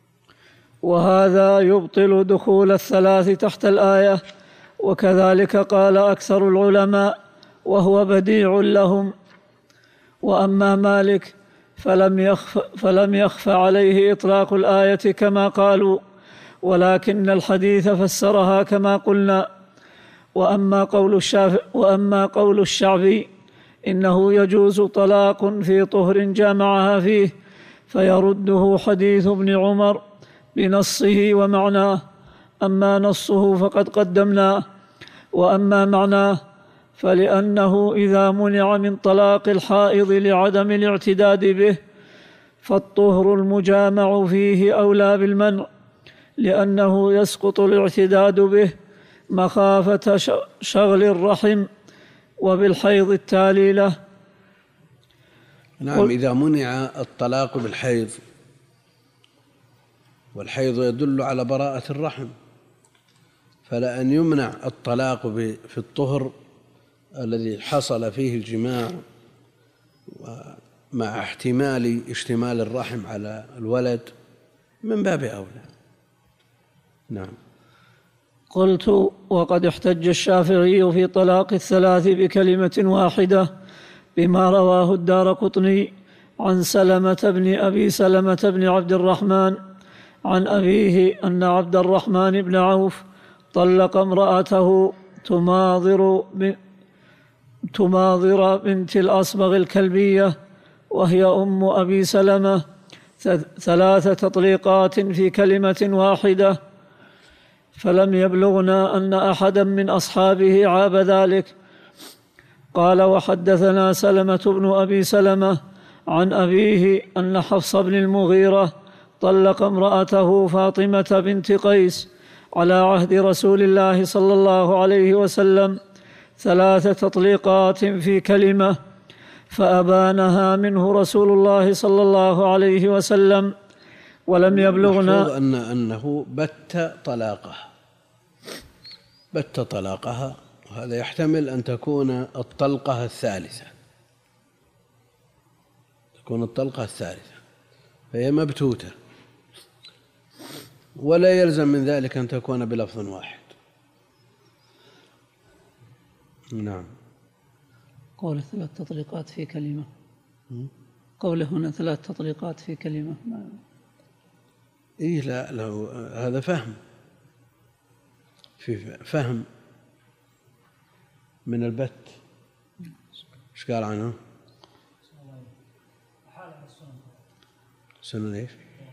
[SPEAKER 2] وهذا يبطل دخول الثلاث تحت الآية، وكذلك قال أكثر العلماء، وهو بديع لهم. وأما مالك فلم يخف, فلم يخف عليه إطلاق الآية كما قالوا، ولكن الحديث فسرها كما قلنا. وأما قول الشافعي وأما قول الشعبي إنه يجوز طلاق في طهر جامعها فيه، فيرده حديث ابن عمر بنصه ومعناه. أما نصه فقد قدمناه، وأما معناه فلأنه إذا منع من طلاق الحائض لعدم الاعتداد به فالطهر المجامع فيه أولى بالمنع، لأنه يسقط الاعتداد به مخافة شغل الرحم وبالحيض التالي له.
[SPEAKER 1] نعم. إذا منع الطلاق بالحيض، والحيض يدل على براءة الرحم، فلأن يمنع الطلاق في الطهر الذي حصل فيه الجماع مع احتمال اشتمال الرحم على الولد من باب أولى. نعم.
[SPEAKER 2] قلت: وقد احتج الشافعي في طلاق الثلاث بكلمة واحدة بما رواه الدارقطني عن سلمة بن أبي سلمة بن عبد الرحمن عن أبيه أن عبد الرحمن بن عوف طلق امرأته تماضر تماضر بنت الأصبغ الكلبية وهي أم أبي سلمة ثلاث تطليقات في كلمة واحدة، فلم يبلغنا أن أحدا من أصحابه عاب ذلك. قال: وحدثنا سلمة بن أبي سلمة عن أبيه أن حفص بن المغيرة طلق امرأته فاطمة بنت قيس على عهد رسول الله صلى الله عليه وسلم ثلاث تطليقات في كلمة، فأبانها منه رسول الله صلى الله عليه وسلم، ولم يبلغنا
[SPEAKER 1] محفوظ أن أنه بت طلاقها بت طلاقها وهذا يحتمل أن تكون الطلقة الثالثة تكون الطلقة الثالثة فهي مبتوتة، ولا يلزم من ذلك أن تكون بلفظ واحد. نعم.
[SPEAKER 2] قول ثلاث تطليقات في كلمة، قوله هنا ثلاث تطليقات في كلمة ما...
[SPEAKER 1] إيه لا له هذا فهم في فهم من البت. ايش قال عنه؟ سنن ايش؟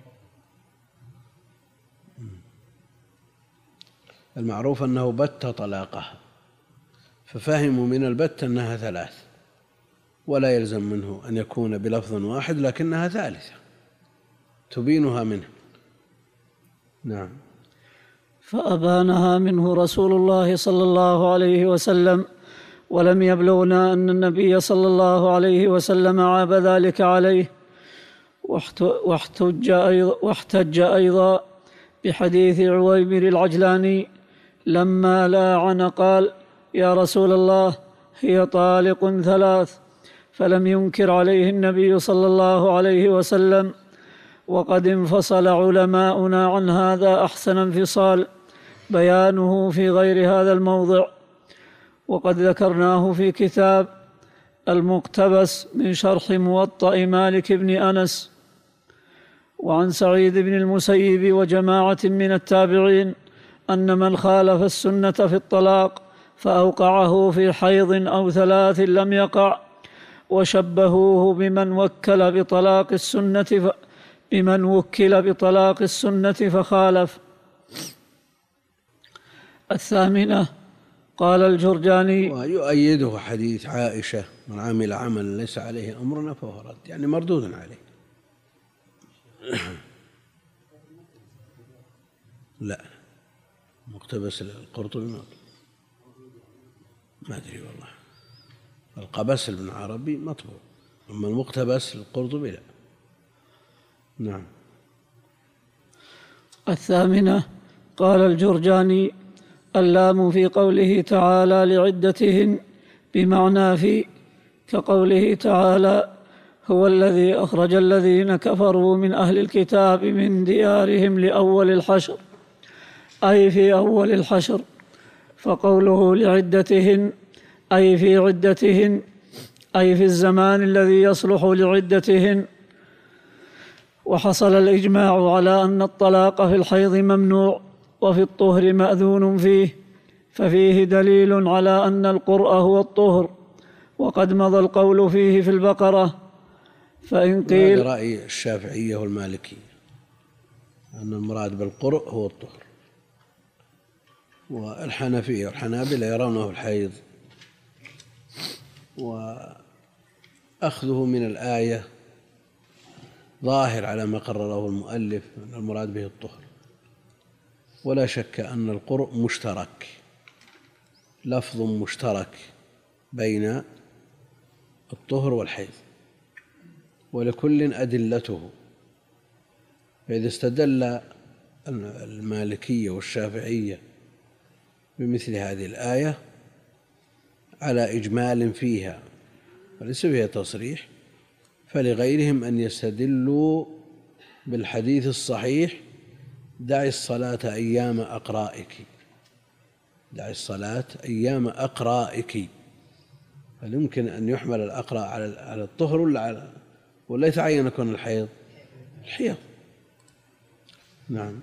[SPEAKER 1] المعروف أنه بت طلاقها، ففهموا من البت أنها ثلاث، ولا يلزم منه أن يكون بلفظ واحد، لكنها ثالثة تبينها منه. نعم.
[SPEAKER 2] فأبانها منه رسول الله صلى الله عليه وسلم، ولم يبلغنا أن النبي صلى الله عليه وسلم عاب ذلك عليه. واحتج أيضا, واحتج أيضا بحديث عويمر العجلاني لما لاعن قال: يا رسول الله هي طالق ثلاث، فلم ينكر عليه النبي صلى الله عليه وسلم. وقد انفصل علماؤنا عن هذا أحسن انفصال، بيانه في غير هذا الموضع، وقد ذكرناه في كتاب المقتبس من شرح موطأ مالك بن أنس. وعن سعيد بن المسيب وجماعة من التابعين أن من خالف السنة في الطلاق فأوقعه في حيض أو ثلاث لم يقع، وشبهوه بمن وكل بطلاق السنة ف... بمن وكل بطلاق السنة فخالف. الثامنة قال الجرجاني:
[SPEAKER 1] ويؤيده حديث عائشة: من عمل عملا ليس عليه أمرنا فهو رد، يعني مردود عليه. لا، مقتبس القرطبي ما أدري والله، القبس ابن عربي مطبوع، أما المقتبس القرطبي لا. نعم.
[SPEAKER 2] الثامنة قال الجرجاني: اللام في قوله تعالى لعدتهن بمعنى في، كقوله تعالى: هو الذي أخرج الذين كفروا من أهل الكتاب من ديارهم لأول الحشر، أي في أول الحشر. فقوله لعدتهن أي في عدتهن، أي في الزمان الذي يصلح لعدتهن. وحصل الإجماع على أن الطلاق في الحيض ممنوع وفي الطهر مأذون فيه، ففيه دليل على أن القرء هو الطهر، وقد مضى القول فيه في البقرة. فإن قيل
[SPEAKER 1] هذا رأي الشافعية والمالكية أن المراد بالقرء هو الطهر، والحنفية والحنابلة يرونه الحيض، وأخذه من الآية ظاهر على ما قرره المؤلف أن المراد به الطهر. ولا شك أن القرء مشترك، لفظ مشترك بين الطهر والحيض، ولكل أدلته. فإذا استدل المالكية والشافعية بمثل هذه الآية على إجمال فيها وليس فيها تصريح، فلغيرهم أن يستدلوا بالحديث الصحيح دع الصلاة أيام أقرائك، دع الصلاة أيام أقرائك. هل يمكن أن يحمل الأقراء على الطهر ولا على ولا يتعين يكون الحيض؟ الحيض. نعم.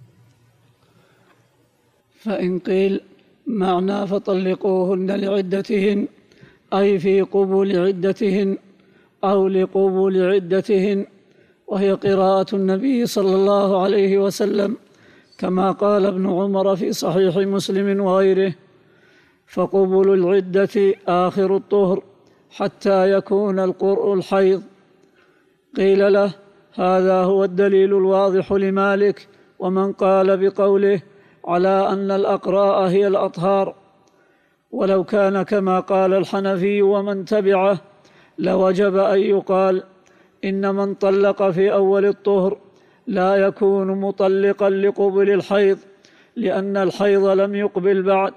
[SPEAKER 2] فإن قيل معنى فطلقوهن لعدتهن أي في قبول عدتهن أو لقبول عدتهن، وهي قراءة النبي صلى الله عليه وسلم كما قال ابن عمر في صحيح مسلم وغيره: فقبول العدة آخر الطهر حتى يكون القرء الحيض. قيل له: هذا هو الدليل الواضح لمالك ومن قال بقوله على أن الأقراء هي الأطهار، ولو كان كما قال الحنفي ومن تبعه لوجب أن يقال إن من طلق في أول الطهر لا يكون مطلقا لقبل الحيض، لأن الحيض لم يقبل بعد.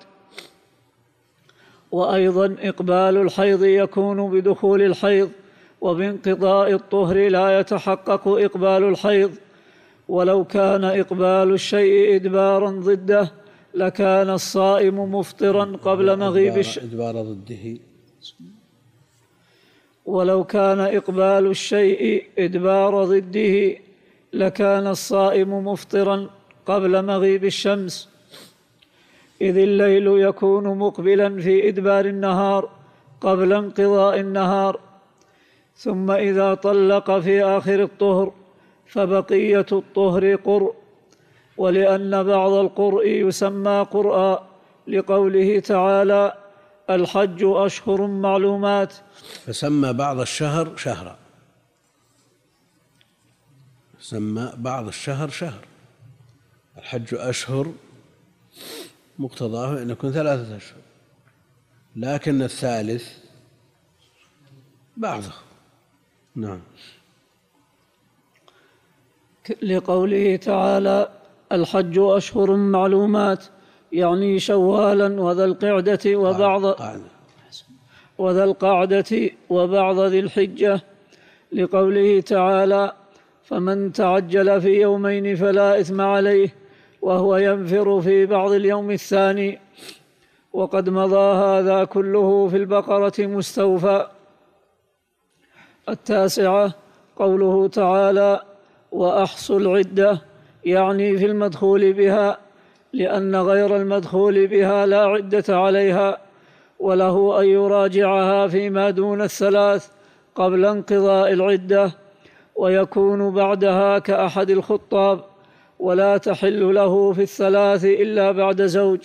[SPEAKER 2] وأيضا إقبال الحيض يكون بدخول الحيض، وبانقضاء الطهر لا يتحقق إقبال الحيض. ولو كان إقبال الشيء إدبارا ضده لكان الصائم مفطرا قبل مغيب الشمس.
[SPEAKER 1] إدبار ضده.
[SPEAKER 2] ولو كان إقبال الشيء إدبار ضده لكان الصائم مفطرا قبل مغيب الشمس، إذ الليل يكون مقبلا في إدبار النهار قبل انقضاء النهار. ثم إذا طلق في آخر الطهر فبقية الطهر قرء، ولأن بعض القرء يسمى قرآ لقوله تعالى: الحج أشهر معلومات،
[SPEAKER 1] فسمى بعض الشهر شهرا، سمى بعض الشهر شهر. الحج أشهر مقتضاه أن يكون ثلاثة أشهر، لكن الثالث بعضه. نعم.
[SPEAKER 2] لقوله تعالى: الحج أشهر معلومات، يعني شوالا وذا القعدة وبعض وذا القعدة وبعض ذي الحجة. لقوله تعالى: فمن تعجل في يومين فلا إثم عليه، وهو ينفر في بعض اليوم الثاني. وقد مضى هذا كله في البقرة مستوفى. التاسعة قوله تعالى: وأحصوا العدة، يعني في المدخول بها، لأن غير المدخول بها لا عدة عليها، وله أن يراجعها فيما دون الثلاث قبل انقضاء العدة، ويكون بعدها كأحد الخطاب، ولا تحل له في الثلاث إلا بعد زوج.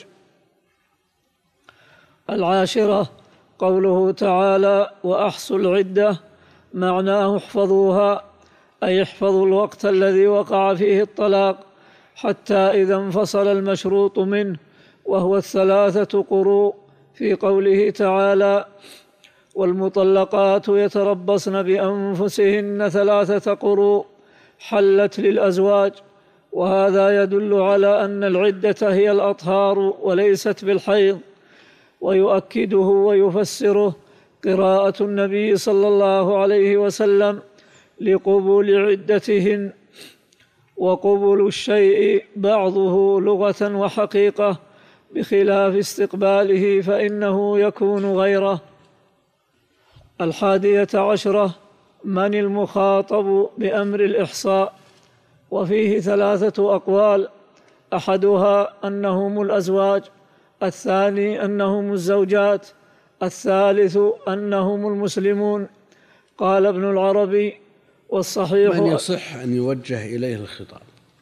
[SPEAKER 2] العاشرة قوله تعالى: وأحصوا العدة، معناه احفظوها، أي احفظوا الوقت الذي وقع فيه الطلاق حتى إذا انفصل المشروط منه، وهو الثلاثة قروء، في قوله تعالى: والمطلقات يتربصن بأنفسهن ثلاثة قروء حلت للأزواج. وهذا يدل على أن العدة هي الأطهار وليست بالحيض. ويؤكده ويفسره قراءة النبي صلى الله عليه وسلم لقبول عدتهن. وقبول الشيء بعضه لغة وحقيقة، بخلاف استقباله فإنه يكون غيره. الحادية عشرة من المخاطب بأمر الإحصاء، وفيه ثلاثة أقوال: أحدها أنهم الأزواج، الثاني أنهم الزوجات، الثالث أنهم المسلمون. قال ابن العربي: والصحيح
[SPEAKER 1] من يصح أن يوجه إليه الخطاب.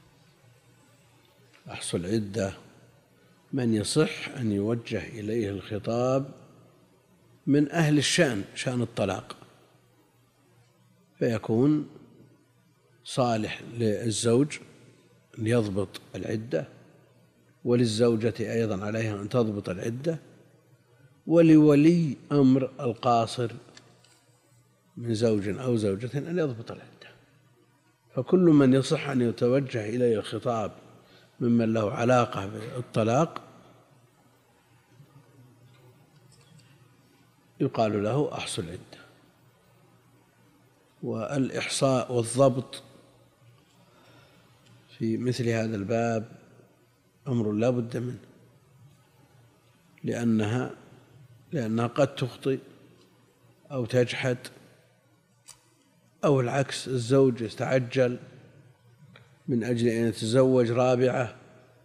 [SPEAKER 1] أحصوا العدة من يصح أن يوجه إليه الخطاب من أهل الشأن، شأن الطلاق، فيكون صالح للزوج أن يضبط العدة، وللزوجة أيضا عليها أن تضبط العدة، ولولي أمر القاصر من زوج أو زوجة أن يضبط العدة. فكل من يصح أن يتوجه إليه الخطاب ممن له علاقة بالطلاق يقال له أحصوا العدة. والإحصاء والضبط في مثل هذا الباب أمر لا بد منه، لأنها لأنها قد تخطئ أو تجحد، أو العكس، الزوج يتعجل من أجل أن يتزوج رابعة.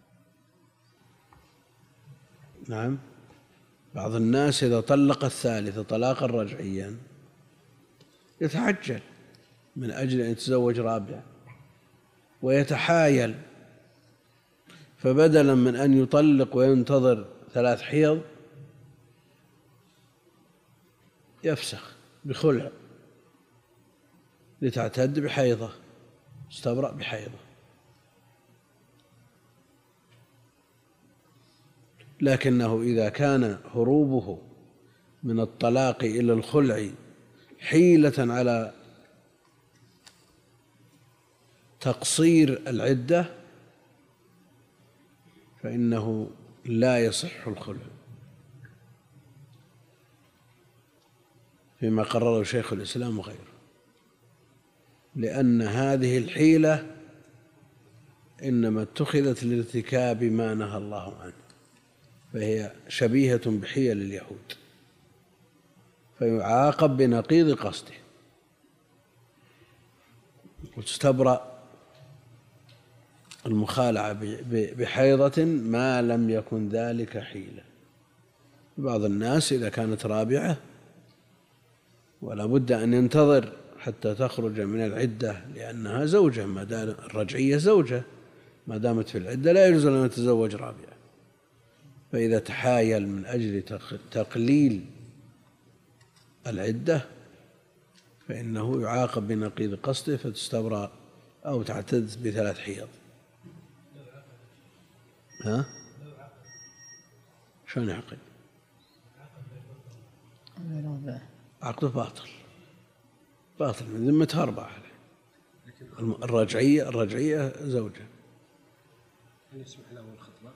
[SPEAKER 1] نعم، بعض الناس إذا طلق الثالثة طلاقا رجعيا يتعجل من أجل أن يتزوج رابعة ويتحايل، فبدلا من أن يطلق وينتظر ثلاث حيض يفسخ بخلع لتعتد بحيضة، استبرأ بحيضة. لكنه إذا كان هروبه من الطلاق إلى الخلع حيلة على تقصير العدة فإنه لا يصح الخلع، فيما قرره شيخ الإسلام وغيره، لأن هذه الحيلة إنما اتخذت لارتكاب ما نهى الله عنه، فهي شبيهة بحيل اليهود، فيعاقب بنقيض قصده. واستبرأ المخالعة بحيضة ما لم يكن ذلك حيلة. بعض الناس إذا كانت رابعة ولا بد أن ينتظر حتى تخرج من العدة لأنها زوجة، ما دام الرجعية زوجة ما دامت في العدة لا يجوز أن يتزوج رابعة، فإذا تحايل من أجل تقليل العدة فإنه يعاقب بنقيض قصده فتستبرأ أو تعتد بثلاث حيض. ها؟ شلون يعقد؟ عقده باطل باطل من ذمتها أربعة. الرجعية الرجعية زوجة.
[SPEAKER 4] هل يسمح له الخطبة؟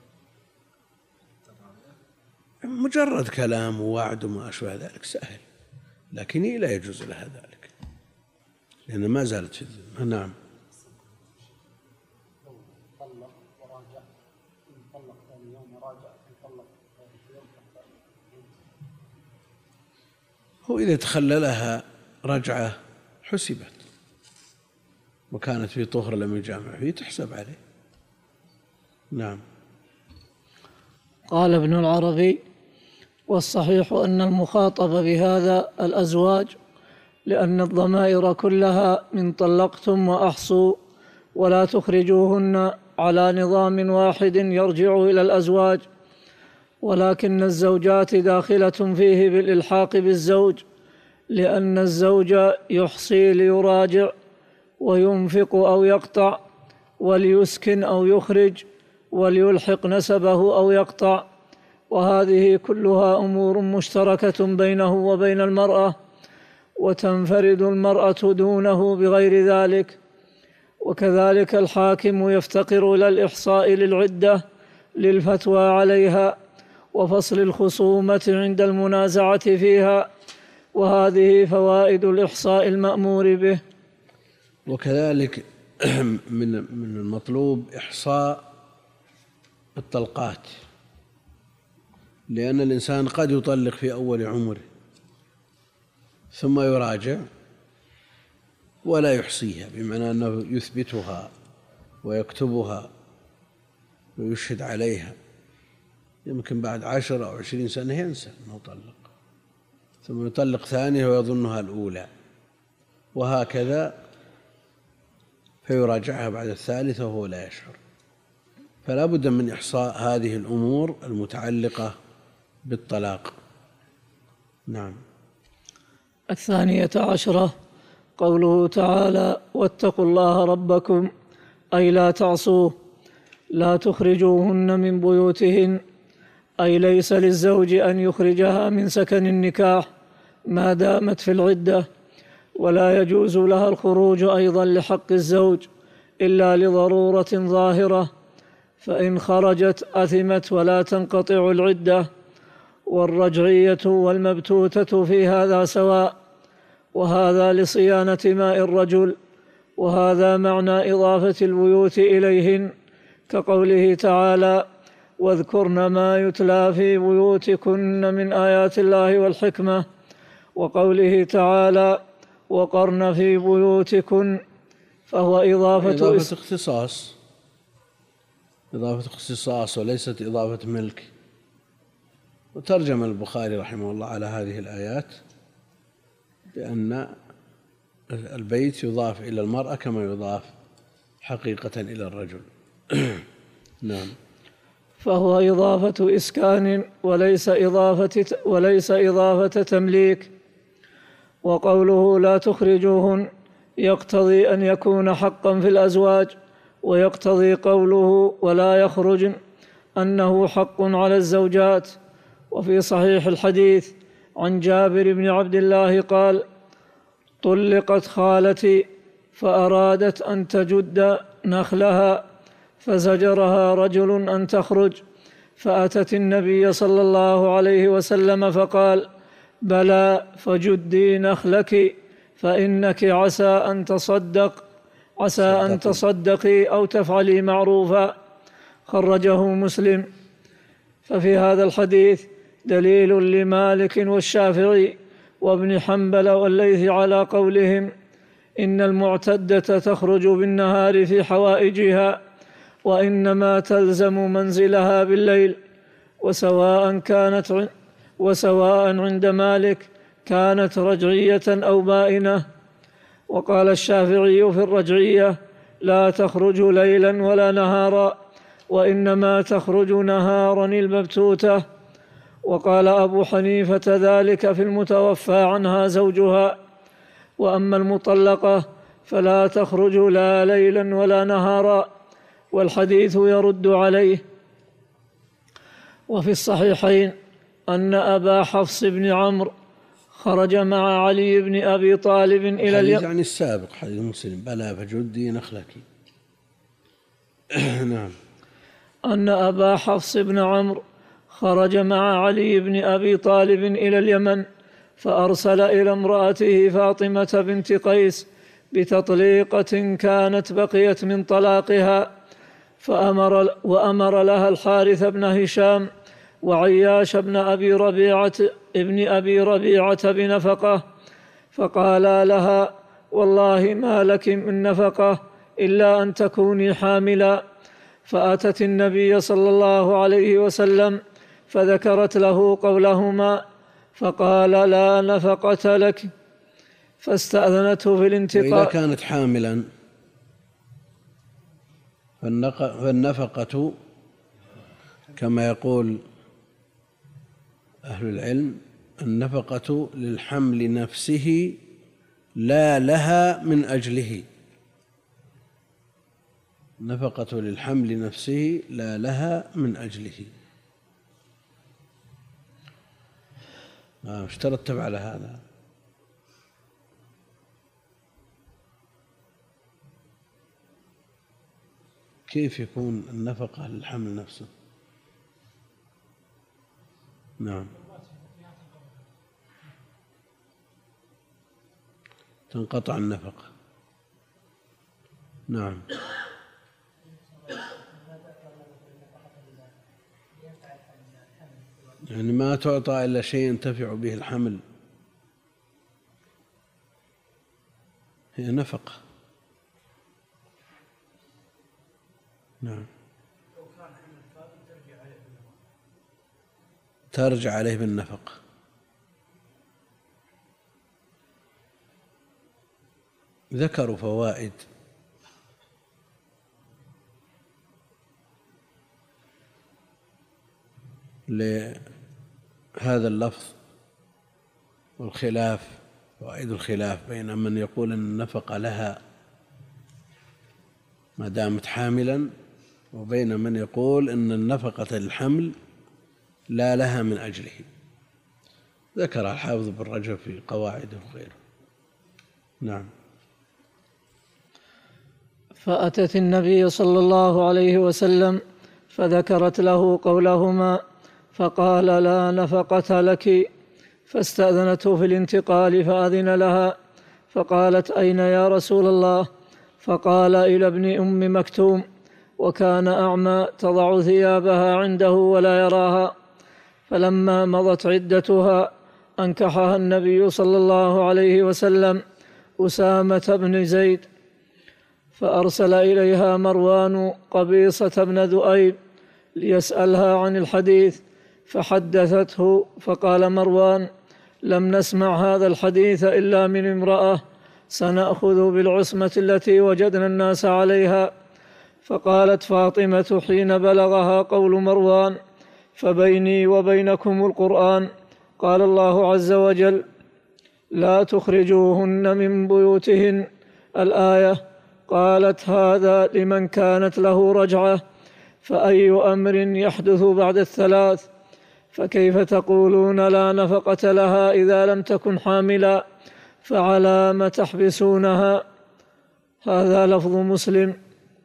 [SPEAKER 1] مجرد كلام ووعد وما أشبه ذلك سهل، لكن لا يجوز لها ذلك لأن ما زالت في الذمة. نعم.
[SPEAKER 3] طلق وراجع، طلق ثاني يوم وراجع، طلق يوم.
[SPEAKER 1] هو إذا تخللها رجعة حسبت وكانت في طهر لم يجامع فيه تحسب عليه. نعم.
[SPEAKER 2] قال ابن العربي: والصحيح أن المخاطب بهذا الأزواج، لأن الضمائر كلها من طلقتم وأحصوا ولا تخرجوهن على نظام واحد يرجع إلى الأزواج، ولكن الزوجات داخلة فيه بالإلحاق بالزوج، لأن الزوج يحصي ليراجع وينفق أو يقطع وليسكن أو يخرج وليلحق نسبه أو يقطع، وهذه كلها أمور مشتركة بينه وبين المرأة، وتنفرد المرأة دونه بغير ذلك. وكذلك الحاكم يفتقر إلى الإحصاء للعدة للفتوى عليها وفصل الخصومة عند المنازعة فيها، وهذه فوائد الإحصاء المأمور به.
[SPEAKER 1] وكذلك من من المطلوب إحصاء الطلقات، لأن الإنسان قد يطلق في أول عمره ثم يراجع ولا يحصيها، بمعنى أنه يثبتها ويكتبها ويشهد عليها، يمكن بعد عشر أو عشرين سنة ينسى أنه طلق، ثم يطلق ثانية ويظنها الأولى، وهكذا فيراجعها بعد الثالثة وهو لا يشعر. فلا بد من إحصاء هذه الأمور المتعلقة بالطلاق. نعم.
[SPEAKER 2] الثانية عشرة قوله تعالى: واتقوا الله ربكم، أي لا تعصوه، لا تخرجوهن من بيوتهن، أي ليس للزوج أن يخرجها من سكن النكاح ما دامت في العدة، ولا يجوز لها الخروج أيضا لحق الزوج إلا لضرورة ظاهرة، فإن خرجت أثمت ولا تنقطع العدة. والرجعية والمبتوتة في هذا سواء، وهذا لصيانة ماء الرجل، وهذا معنى إضافة البيوت إليهن، كقوله تعالى: واذكرن ما يتلى في بيوتكن من آيات الله والحكمة، وقوله تعالى: وقرن في بيوتكن، فهو إضافة,
[SPEAKER 1] إضافة اختصاص إضافة اختصاص وليست إضافة ملك. وترجم البخاري رحمه الله على هذه الآيات بأن البيت يضاف إلى المرأة كما يضاف حقيقة إلى الرجل. نعم.
[SPEAKER 2] فهو إضافة إسكان وليس إضافة وليس إضافة تمليك. وقوله لا تخرجوهن يقتضي أن يكون حقا في الأزواج، ويقتضي قوله ولا يخرجن أنه حق على الزوجات. وفي صحيح الحديث عن جابر بن عبد الله قال: طلقت خالتي فأرادت أن تجد نخلها فزجرها رجل أن تخرج، فأتت النبي صلى الله عليه وسلم فقال: بلى، فجدي نخلك فإنك عسى أن تصدق عسى أن تصدقي أو تفعلي معروفا. خرجه مسلم. ففي هذا الحديث دليل لمالك والشافعي وابن حنبل والليث على قولهم إن المعتدة تخرج بالنهار في حوائجها، وإنما تلزم منزلها بالليل. وسواء كانت وسواء عند مالك كانت رجعية أو بائنة. وقال الشافعي في الرجعية: لا تخرج ليلا ولا نهارا، وإنما تخرج نهارا المبتوتة. وقال أبو حنيفة ذلك في المتوفى عنها زوجها. وأما المطلقة فلا تخرج لا ليلا ولا نهارا، والحديث يرد عليه. وفي الصحيحين أن أبا حفص بن عمرو خرج مع علي بن أبي طالب إلى اليمن.
[SPEAKER 1] يعني السابق حديث مسلم: بلى فجدي نخلك. نعم.
[SPEAKER 2] أن أبا حفص بن عمرو خرج مع علي بن أبي طالب إلى اليمن، فأرسل إلى امرأته فاطمة بنت قيس بتطليقة كانت بقيت من طلاقها، فأمر وأمر لها الحارث بن هشام وعياش بن أبي ربيعة ابن أبي ربيعة بنفقة، فقالا لها: والله ما لك من نفقة إلا أن تكوني حاملا. فأتت النبي صلى الله عليه وسلم فذكرت له قولهما، فقال: لا نفقة لك، فاستأذنته في الانتقال.
[SPEAKER 1] وإذا كانت حاملا فالنفقة كما يقول أهل العلم النفقة للحمل نفسه لا لها من أجله. نفقة للحمل نفسه لا لها من أجله. ايش ترتب على هذا؟ كيف يكون النفقة للحمل نفسه؟ نعم. تنقطع النفقة. نعم. يعني ما تعطى إلا شيء ينتفع به الحمل، هي نفقة. نعم. ترجع عليه بالنفقة. ذكروا فوائد لهذا اللفظ والخلاف، فوائد الخلاف بين من يقول أن النفقة لها ما دامت حاملا، وبين من يقول أن النفقة الحمل لا لها من أجله. ذكر الحافظ بن رجب في قواعده وغيره. نعم.
[SPEAKER 2] فأتت النبي صلى الله عليه وسلم فذكرت له قولهما، فقال: لا نفقة لك. فاستأذنته في الانتقال فأذن لها، فقالت: أين يا رسول الله؟ فقال: إلى ابن أم مكتوم، وكان أعمى، تضع ثيابها عنده ولا يراها. فلما مضت عدتها أنكحها النبي صلى الله عليه وسلم أسامة بن زيد، فأرسل إليها مروان قبيصة بن ذؤيب ليسألها عن الحديث، فحدثته، فقال مروان: لم نسمع هذا الحديث إلا من امرأة، سنأخذ بالعصمة التي وجدنا الناس عليها. فقالت فاطمة حين بلغها قول مروان: فبيني وبينكم القرآن، قال الله عز وجل: لا تخرجوهن من بيوتهن، الآية. قالت: هذا لمن كانت له رجعة، فأي أمر يحدث بعد الثلاث؟ فكيف تقولون لا نفقة لها إذا لم تكن حاملا؟ فعلى ما تحبسونها؟ هذا لفظ مسلم.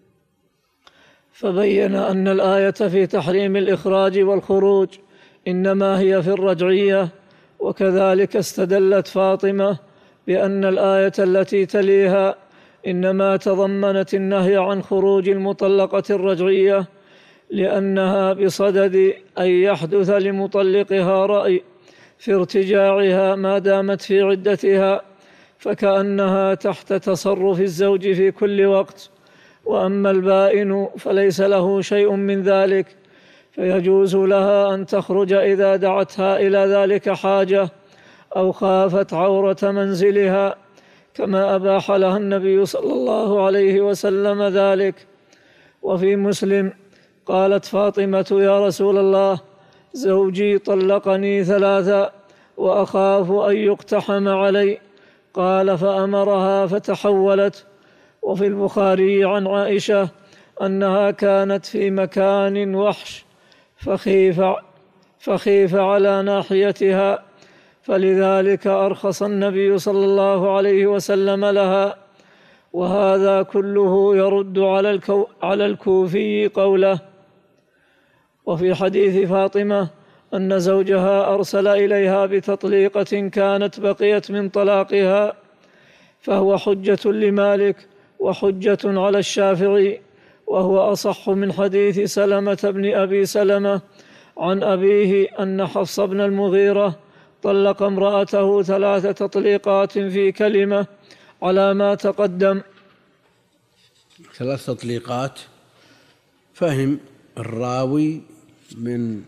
[SPEAKER 2] فبين أن الآية في تحريم الإخراج والخروج إنما هي في الرجعية، وكذلك استدلت فاطمة بأن الآية التي تليها إنما تضمنت النهي عن خروج المطلقة الرجعية، لأنها بصدد أن يحدث لمطلقها رأي في ارتجاعها ما دامت في عدتها، فكأنها تحت تصرف الزوج في كل وقت. وأما البائن فليس له شيء من ذلك، فيجوز لها أن تخرج إذا دعتها إلى ذلك حاجة أو خافت عورة منزلها، كما أباح لها النبي صلى الله عليه وسلم ذلك. وفي مسلم قالت فاطمة: يا رسول الله، زوجي طلقني ثلاثا وأخاف أن يقتحم علي. قال: فأمرها فتحولت. وفي البخاري عن عائشة أنها كانت في مكان وحش فخيف, فخيف على ناحيتها، فلذلك أرخص النبي صلى الله عليه وسلم لها. وهذا كله يرد على, الكو على الكوفي قوله. وفي حديث فاطمة أن زوجها أرسل إليها بتطليقة كانت بقيت من طلاقها، فهو حجة لمالك وحجة على الشافعي، وهو أصح من حديث سلمة بن أبي سلمة عن أبيه أن حفص بن المغيرة طلق امرأته ثلاث تطليقات في كلمة على ما تقدم.
[SPEAKER 1] ثلاث تطليقات، فهم الراوي من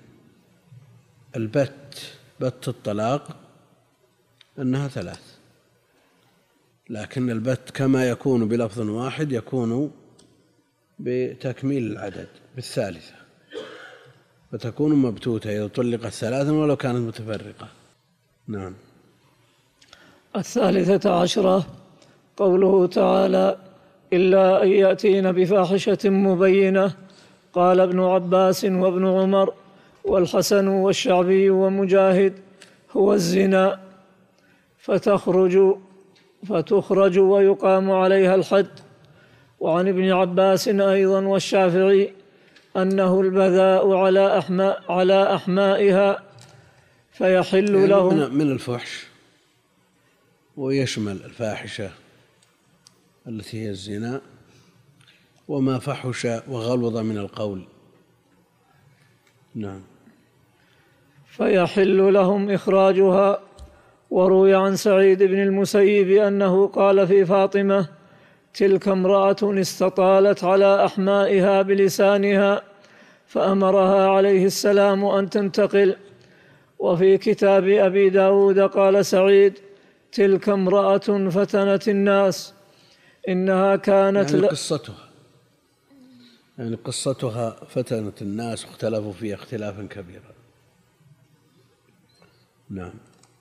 [SPEAKER 1] البت بت الطلاق أنها ثلاث، لكن البت كما يكون بلفظ واحد يكون بتكميل العدد بالثالثة، فتكون مبتوتة إذا طلقت ثلاثا ولو كانت متفرقة. نعم.
[SPEAKER 2] الثالثة عشرة قوله تعالى: إلا أن يأتين بفاحشة مبينة. قال ابن عباس وابن عمر والحسن والشعبي ومجاهد: هو الزنا، فتخرج فتخرج ويقام عليها الحد. وعن ابن عباس أيضا والشافعي أنه البذاء على أحماء على أحمائها، فيحل
[SPEAKER 1] يعني
[SPEAKER 2] لهم
[SPEAKER 1] من الفحش، ويشمل الفاحشة التي هي الزنا وما فحش وغلظ من القول. نعم.
[SPEAKER 2] فيحل لهم إخراجها. وروي عن سعيد بن المسيب أنه قال في فاطمة: تلك امرأة استطالت على أحمائها بلسانها، فأمرها عليه السلام أن تنتقل. وفي كتاب أبي داود قال سعيد: تلك امرأة فتنت الناس، إنها كانت
[SPEAKER 1] يعني قصتها يعني قصتها فتنت الناس واختلفوا فيها اختلافا كبيرا. نعم.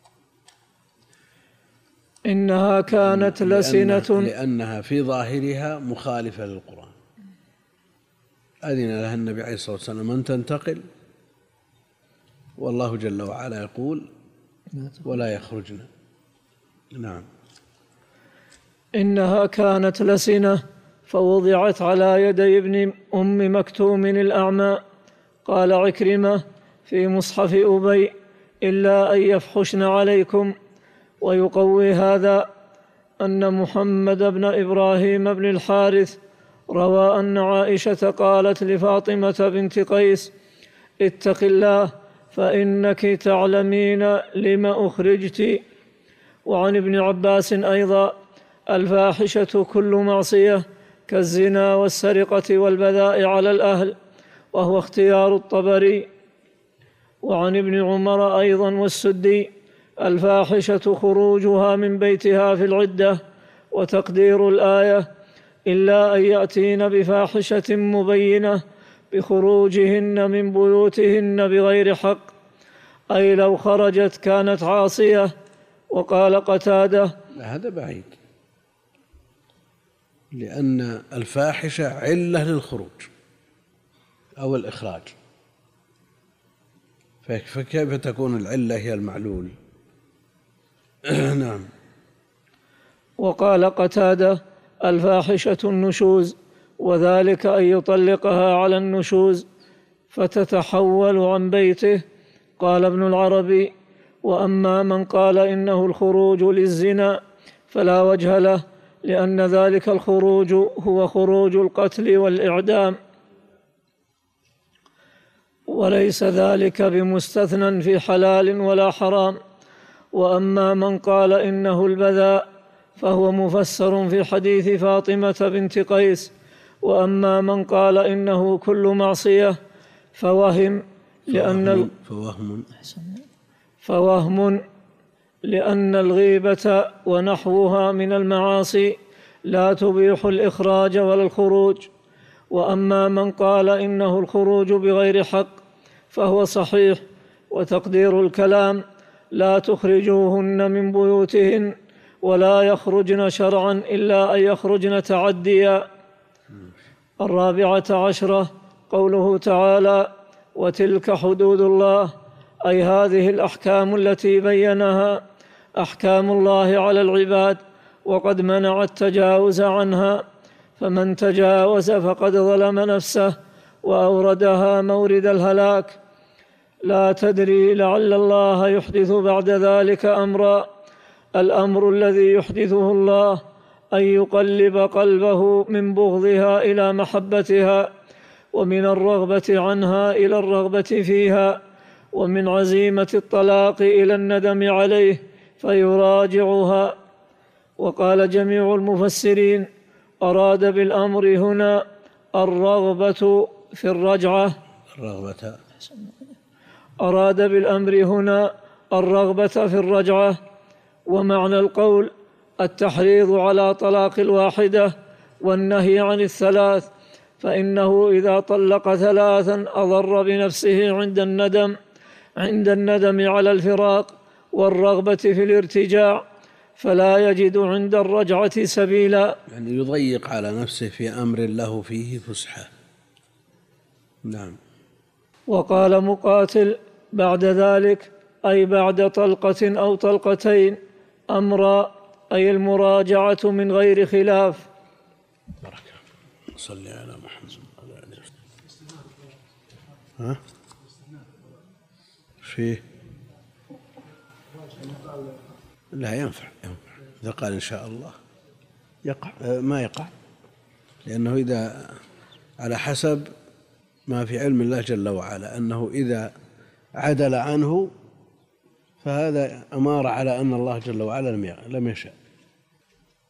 [SPEAKER 2] إنها كانت لسنة،
[SPEAKER 1] لأنها, لأنها في ظاهرها مخالفة للقرآن. أذن لها النبي عليه الصلاة والسلام أن تنتقل، والله جل وعلا يقول: ولا يخرجن. نعم.
[SPEAKER 2] إنها كانت لسنة فوضعت على يدي ابن أم مكتوم الأعمى. قال عكرمة: في مصحف أبي إلا أن يفحشن عليكم. ويقوي هذا أن محمد بن إبراهيم بن الحارث روى أن عائشة قالت لفاطمة بنت قيس: اتق الله فإنك تعلمين لما أخرجت. وعن ابن عباس أيضا: الفاحشة كل معصية كالزنا والسرقة والبذاء على الأهل، وهو اختيار الطبري. وعن ابن عمر أيضا والسدي: الفاحشة خروجها من بيتها في العدة. وتقدير الآية: إلا أن يأتين بفاحشة مبينة بخروجهن من بيوتهن بغير حق، أي لو خرجت كانت عاصية. وقال قتادة:
[SPEAKER 1] هذا بعيد، لأن الفاحشة علة للخروج أو الإخراج، فكيف تكون العلة هي المعلول؟ نعم.
[SPEAKER 2] وقال قتادة: الفاحشة النشوز، وذلك أن يطلقها على النشوز فتتحول عن بيته. قال ابن العربي: وأما من قال إنه الخروج للزنا فلا وجه له، لأن ذلك الخروج هو خروج القتل والإعدام، وليس ذلك بمستثنى في حلال ولا حرام. وأما من قال إنه البذاء فهو مفسر في حديث فاطمة بنت قيس. وأما من قال إنه كل معصية فوهم لأن
[SPEAKER 1] فوهم
[SPEAKER 2] فوهم لأن الغيبة ونحوها من المعاصي لا تبيح الإخراج ولا الخروج. وأما من قال إنه الخروج بغير حق فهو صحيح. وتقدير الكلام: لا تخرجوهن من بيوتهن ولا يخرجن شرعا إلا أن يخرجن تعديا. الرابعة عشرة قوله تعالى: وتلك حدود الله، أي هذه الأحكام التي بينها أحكام الله على العباد، وقد منع التجاوز عنها، فمن تجاوز فقد ظلم نفسه وأوردها مورد الهلاك. لا تدري لعل الله يحدث بعد ذلك أمرا. الأمر الذي يحدثه الله أن يقلب قلبه من بغضها إلى محبتها، ومن الرغبة عنها إلى الرغبة فيها، ومن عزيمة الطلاق إلى الندم عليه فيراجعها. وقال جميع المفسرين: أراد بالأمر هنا الرغبة في الرجعة
[SPEAKER 1] الرغبة
[SPEAKER 2] أراد بالأمر هنا الرغبة في الرجعة. ومعنى القول التحريض على طلاق الواحدة والنهي عن الثلاث، فإنه إذا طلق ثلاثا أضر بنفسه عند الندم عند الندم على الفراق والرغبة في الارتجاع، فلا يجد عند الرجعة سبيلا،
[SPEAKER 1] يعني يضيق على نفسه في أمر له فيه فسحة. نعم.
[SPEAKER 2] وقال مقاتل: بعد ذلك أي بعد طلقة أو طلقتين أمرا، أي المراجعة من غير خلاف.
[SPEAKER 1] بركة. صلي على محمد. ها؟ فيه؟ لا ينفع ينفع إذا قال إن شاء الله يقع ما يقع، لأنه إذا على حسب ما في علم الله جل وعلا أنه إذا عدل عنه فهذا أمارة على أن الله جل وعلا لم يشاء.